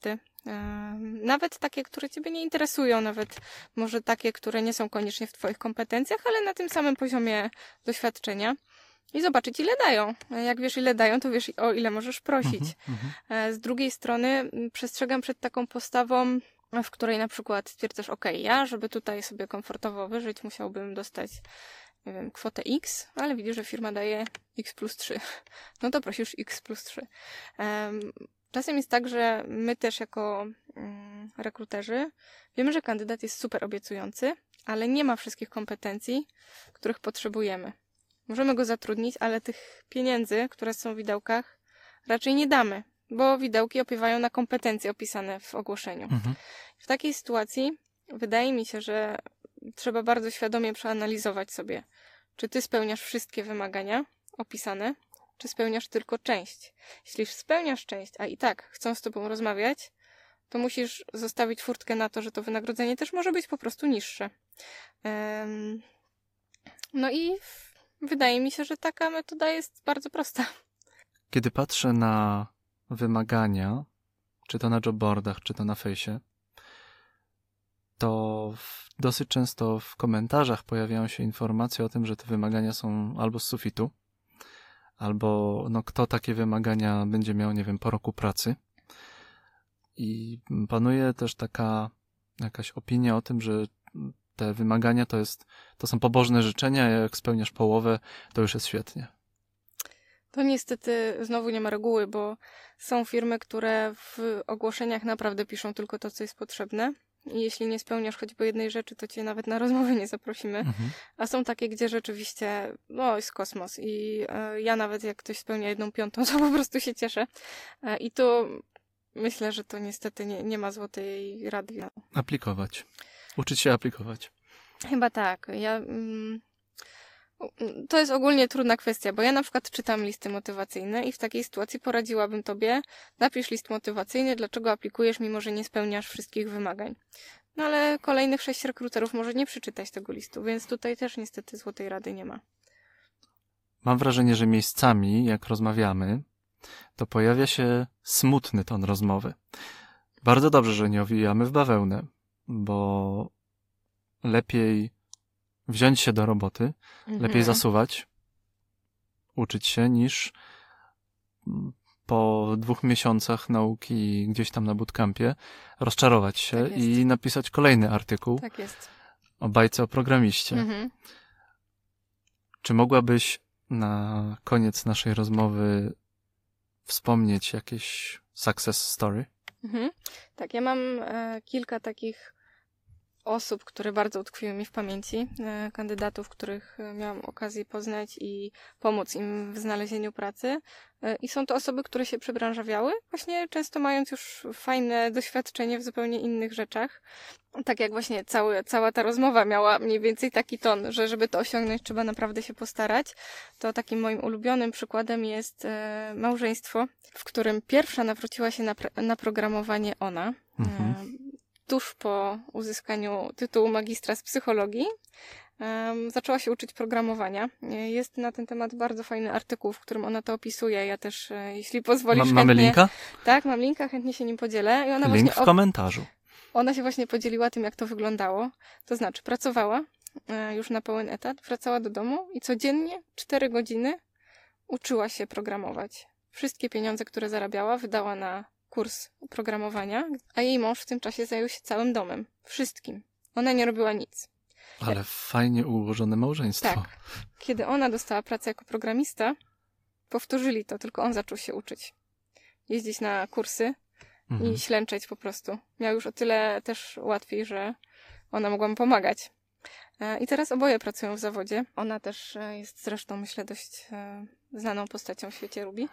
Nawet takie, które ciebie nie interesują, nawet może takie, które nie są koniecznie w twoich kompetencjach, ale na tym samym poziomie doświadczenia i zobaczyć, ile dają. Jak wiesz, ile dają, to wiesz, o ile możesz prosić. Mm-hmm. Z drugiej strony przestrzegam przed taką postawą, w której na przykład stwierdzasz, ok, ja, żeby tutaj sobie komfortowo wyżyć, musiałbym dostać, nie wiem, kwotę X, ale widzisz, że firma daje X plus trzy. No to prosisz X plus trzy. Um, czasem jest tak, że my też jako um, rekruterzy wiemy, że kandydat jest super obiecujący, ale nie ma wszystkich kompetencji, których potrzebujemy. Możemy go zatrudnić, ale tych pieniędzy, które są w widełkach, raczej nie damy, bo widełki opiewają na kompetencje opisane w ogłoszeniu. Mhm. W takiej sytuacji wydaje mi się, że trzeba bardzo świadomie przeanalizować sobie, czy ty spełniasz wszystkie wymagania opisane, czy spełniasz tylko część. Jeśli spełniasz część, a i tak chcą z tobą rozmawiać, to musisz zostawić furtkę na to, że to wynagrodzenie też może być po prostu niższe. Um, no i wydaje mi się, że taka metoda jest bardzo prosta. Kiedy patrzę na wymagania, czy to na jobboardach, czy to na fejsie, to w, dosyć często w komentarzach pojawiają się informacje o tym, że te wymagania są albo z sufitu, albo no kto takie wymagania będzie miał, nie wiem, po roku pracy. I panuje też taka jakaś opinia o tym, że te wymagania to jest, to są pobożne życzenia, a jak spełniasz połowę, to już jest świetnie. To niestety znowu nie ma reguły, bo są firmy, które w ogłoszeniach naprawdę piszą tylko to, co jest potrzebne. I jeśli nie spełniasz choćby jednej rzeczy, to cię nawet na rozmowę nie zaprosimy. Mhm. A są takie, gdzie rzeczywiście, no, jest kosmos. I e, ja nawet jak ktoś spełnia jedną piątą, to po prostu się cieszę. E, I to myślę, że to niestety nie, nie ma złotej rady. Aplikować. Uczyć się aplikować. Chyba tak. Ja... Mm, To jest ogólnie trudna kwestia, bo ja na przykład czytam listy motywacyjne i w takiej sytuacji poradziłabym tobie, napisz list motywacyjny, dlaczego aplikujesz, mimo że nie spełniasz wszystkich wymagań. No ale kolejnych sześć rekruterów może nie przeczytać tego listu, więc tutaj też niestety złotej rady nie ma. Mam wrażenie, że miejscami, jak rozmawiamy, to pojawia się smutny ton rozmowy. Bardzo dobrze, że nie owijamy w bawełnę, bo lepiej wziąć się do roboty, mhm. lepiej zasuwać, uczyć się, niż po dwóch miesiącach nauki gdzieś tam na bootcampie rozczarować się tak i napisać kolejny artykuł tak jest. o bajce o programiście. Mhm. Czy mogłabyś na koniec naszej rozmowy wspomnieć jakieś success story? Mhm. Tak, ja mam e, kilka takich osób, które bardzo utkwiły mi w pamięci, e, kandydatów, których miałam okazję poznać i pomóc im w znalezieniu pracy. E, I są to osoby, które się przebranżawiały, właśnie często mając już fajne doświadczenie w zupełnie innych rzeczach. Tak jak właśnie cały, cała ta rozmowa miała mniej więcej taki ton, że żeby to osiągnąć, trzeba naprawdę się postarać. To takim moim ulubionym przykładem jest e, małżeństwo, w którym pierwsza nawróciła się na, na programowanie ona. Mhm. E, tuż po uzyskaniu tytułu magistra z psychologii um, zaczęła się uczyć programowania. Jest na ten temat bardzo fajny artykuł, w którym ona to opisuje. Ja też, jeśli pozwolisz, Ma, Mamy chętnie, linka? Tak, mam linka, chętnie się nim podzielę. I ona Link właśnie w komentarzu. Ona się właśnie podzieliła tym, jak to wyglądało. To znaczy, pracowała e, już na pełen etat, wracała do domu i codziennie cztery godziny uczyła się programować. Wszystkie pieniądze, które zarabiała, wydała na kurs programowania, a jej mąż w tym czasie zajął się całym domem. Wszystkim. Ona nie robiła nic. Ale ja... fajnie ułożone małżeństwo. Tak. Kiedy ona dostała pracę jako programista, powtórzyli to, tylko on zaczął się uczyć. Jeździć na kursy mhm. i ślęczeć po prostu. Miał już o tyle też łatwiej, że ona mogła mu pomagać. I teraz oboje pracują w zawodzie. Ona też jest zresztą, myślę, dość znaną postacią w świecie Ruby.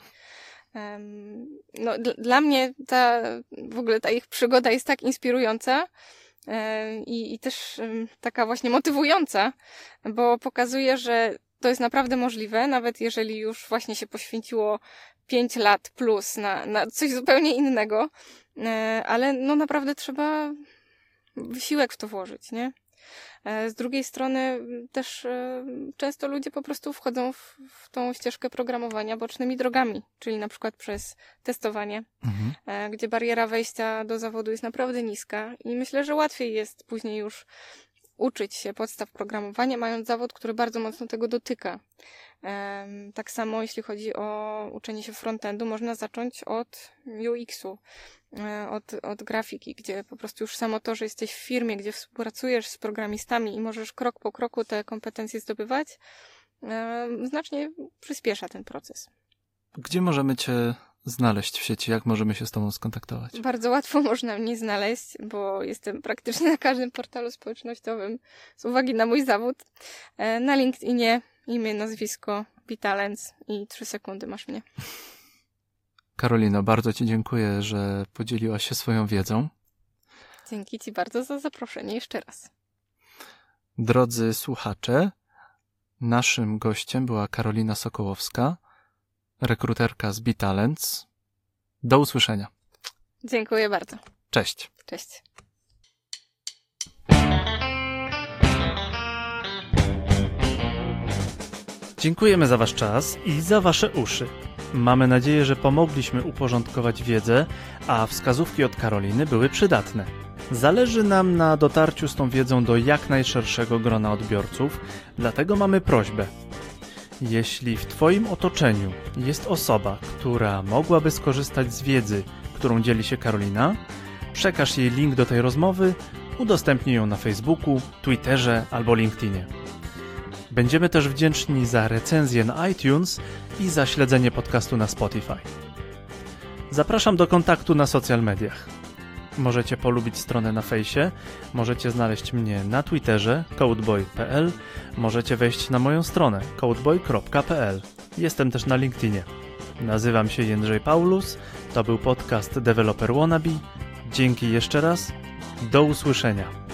No, d- dla mnie ta, w ogóle ta ich przygoda jest tak inspirująca i, i też taka właśnie motywująca, bo pokazuje, że to jest naprawdę możliwe, nawet jeżeli już właśnie się poświęciło pięć lat plus na, na coś zupełnie innego, ale no naprawdę trzeba wysiłek w to włożyć, nie? Z drugiej strony też często ludzie po prostu wchodzą w, w tą ścieżkę programowania bocznymi drogami, czyli na przykład przez testowanie, mhm. gdzie bariera wejścia do zawodu jest naprawdę niska i myślę, że łatwiej jest później już uczyć się podstaw programowania, mając zawód, który bardzo mocno tego dotyka. Tak samo jeśli chodzi o uczenie się frontendu, można zacząć od U X-u, od, od grafiki, gdzie po prostu już samo to, że jesteś w firmie, gdzie współpracujesz z programistami i możesz krok po kroku te kompetencje zdobywać, znacznie przyspiesza ten proces. Gdzie możemy Cię znaleźć w sieci? Jak możemy się z Tobą skontaktować? Bardzo łatwo można mnie znaleźć, bo jestem praktycznie na każdym portalu społecznościowym z uwagi na mój zawód. Na LinkedInie imię, nazwisko, Bitalens i trzy sekundy masz mnie. Karolino, bardzo Ci dziękuję, że podzieliłaś się swoją wiedzą. Dzięki Ci bardzo za zaproszenie jeszcze raz. Drodzy słuchacze, naszym gościem była Karolina Sokołowska, rekruterka z Bitalens. Do usłyszenia. Dziękuję bardzo. Cześć. Cześć. Dziękujemy za Wasz czas i za Wasze uszy. Mamy nadzieję, że pomogliśmy uporządkować wiedzę, a wskazówki od Karoliny były przydatne. Zależy nam na dotarciu z tą wiedzą do jak najszerszego grona odbiorców, dlatego mamy prośbę. Jeśli w Twoim otoczeniu jest osoba, która mogłaby skorzystać z wiedzy, którą dzieli się Karolina, przekaż jej link do tej rozmowy, udostępnij ją na Facebooku, Twitterze albo LinkedInie. Będziemy też wdzięczni za recenzję na iTunes i za śledzenie podcastu na Spotify. Zapraszam do kontaktu na social mediach. Możecie polubić stronę na fejsie, możecie znaleźć mnie na Twitterze codeboy kropka p l, możecie wejść na moją stronę codeboy kropka p l. Jestem też na LinkedInie. Nazywam się Jędrzej Paulus, to był podcast Developer Wannabe. Dzięki jeszcze raz, do usłyszenia.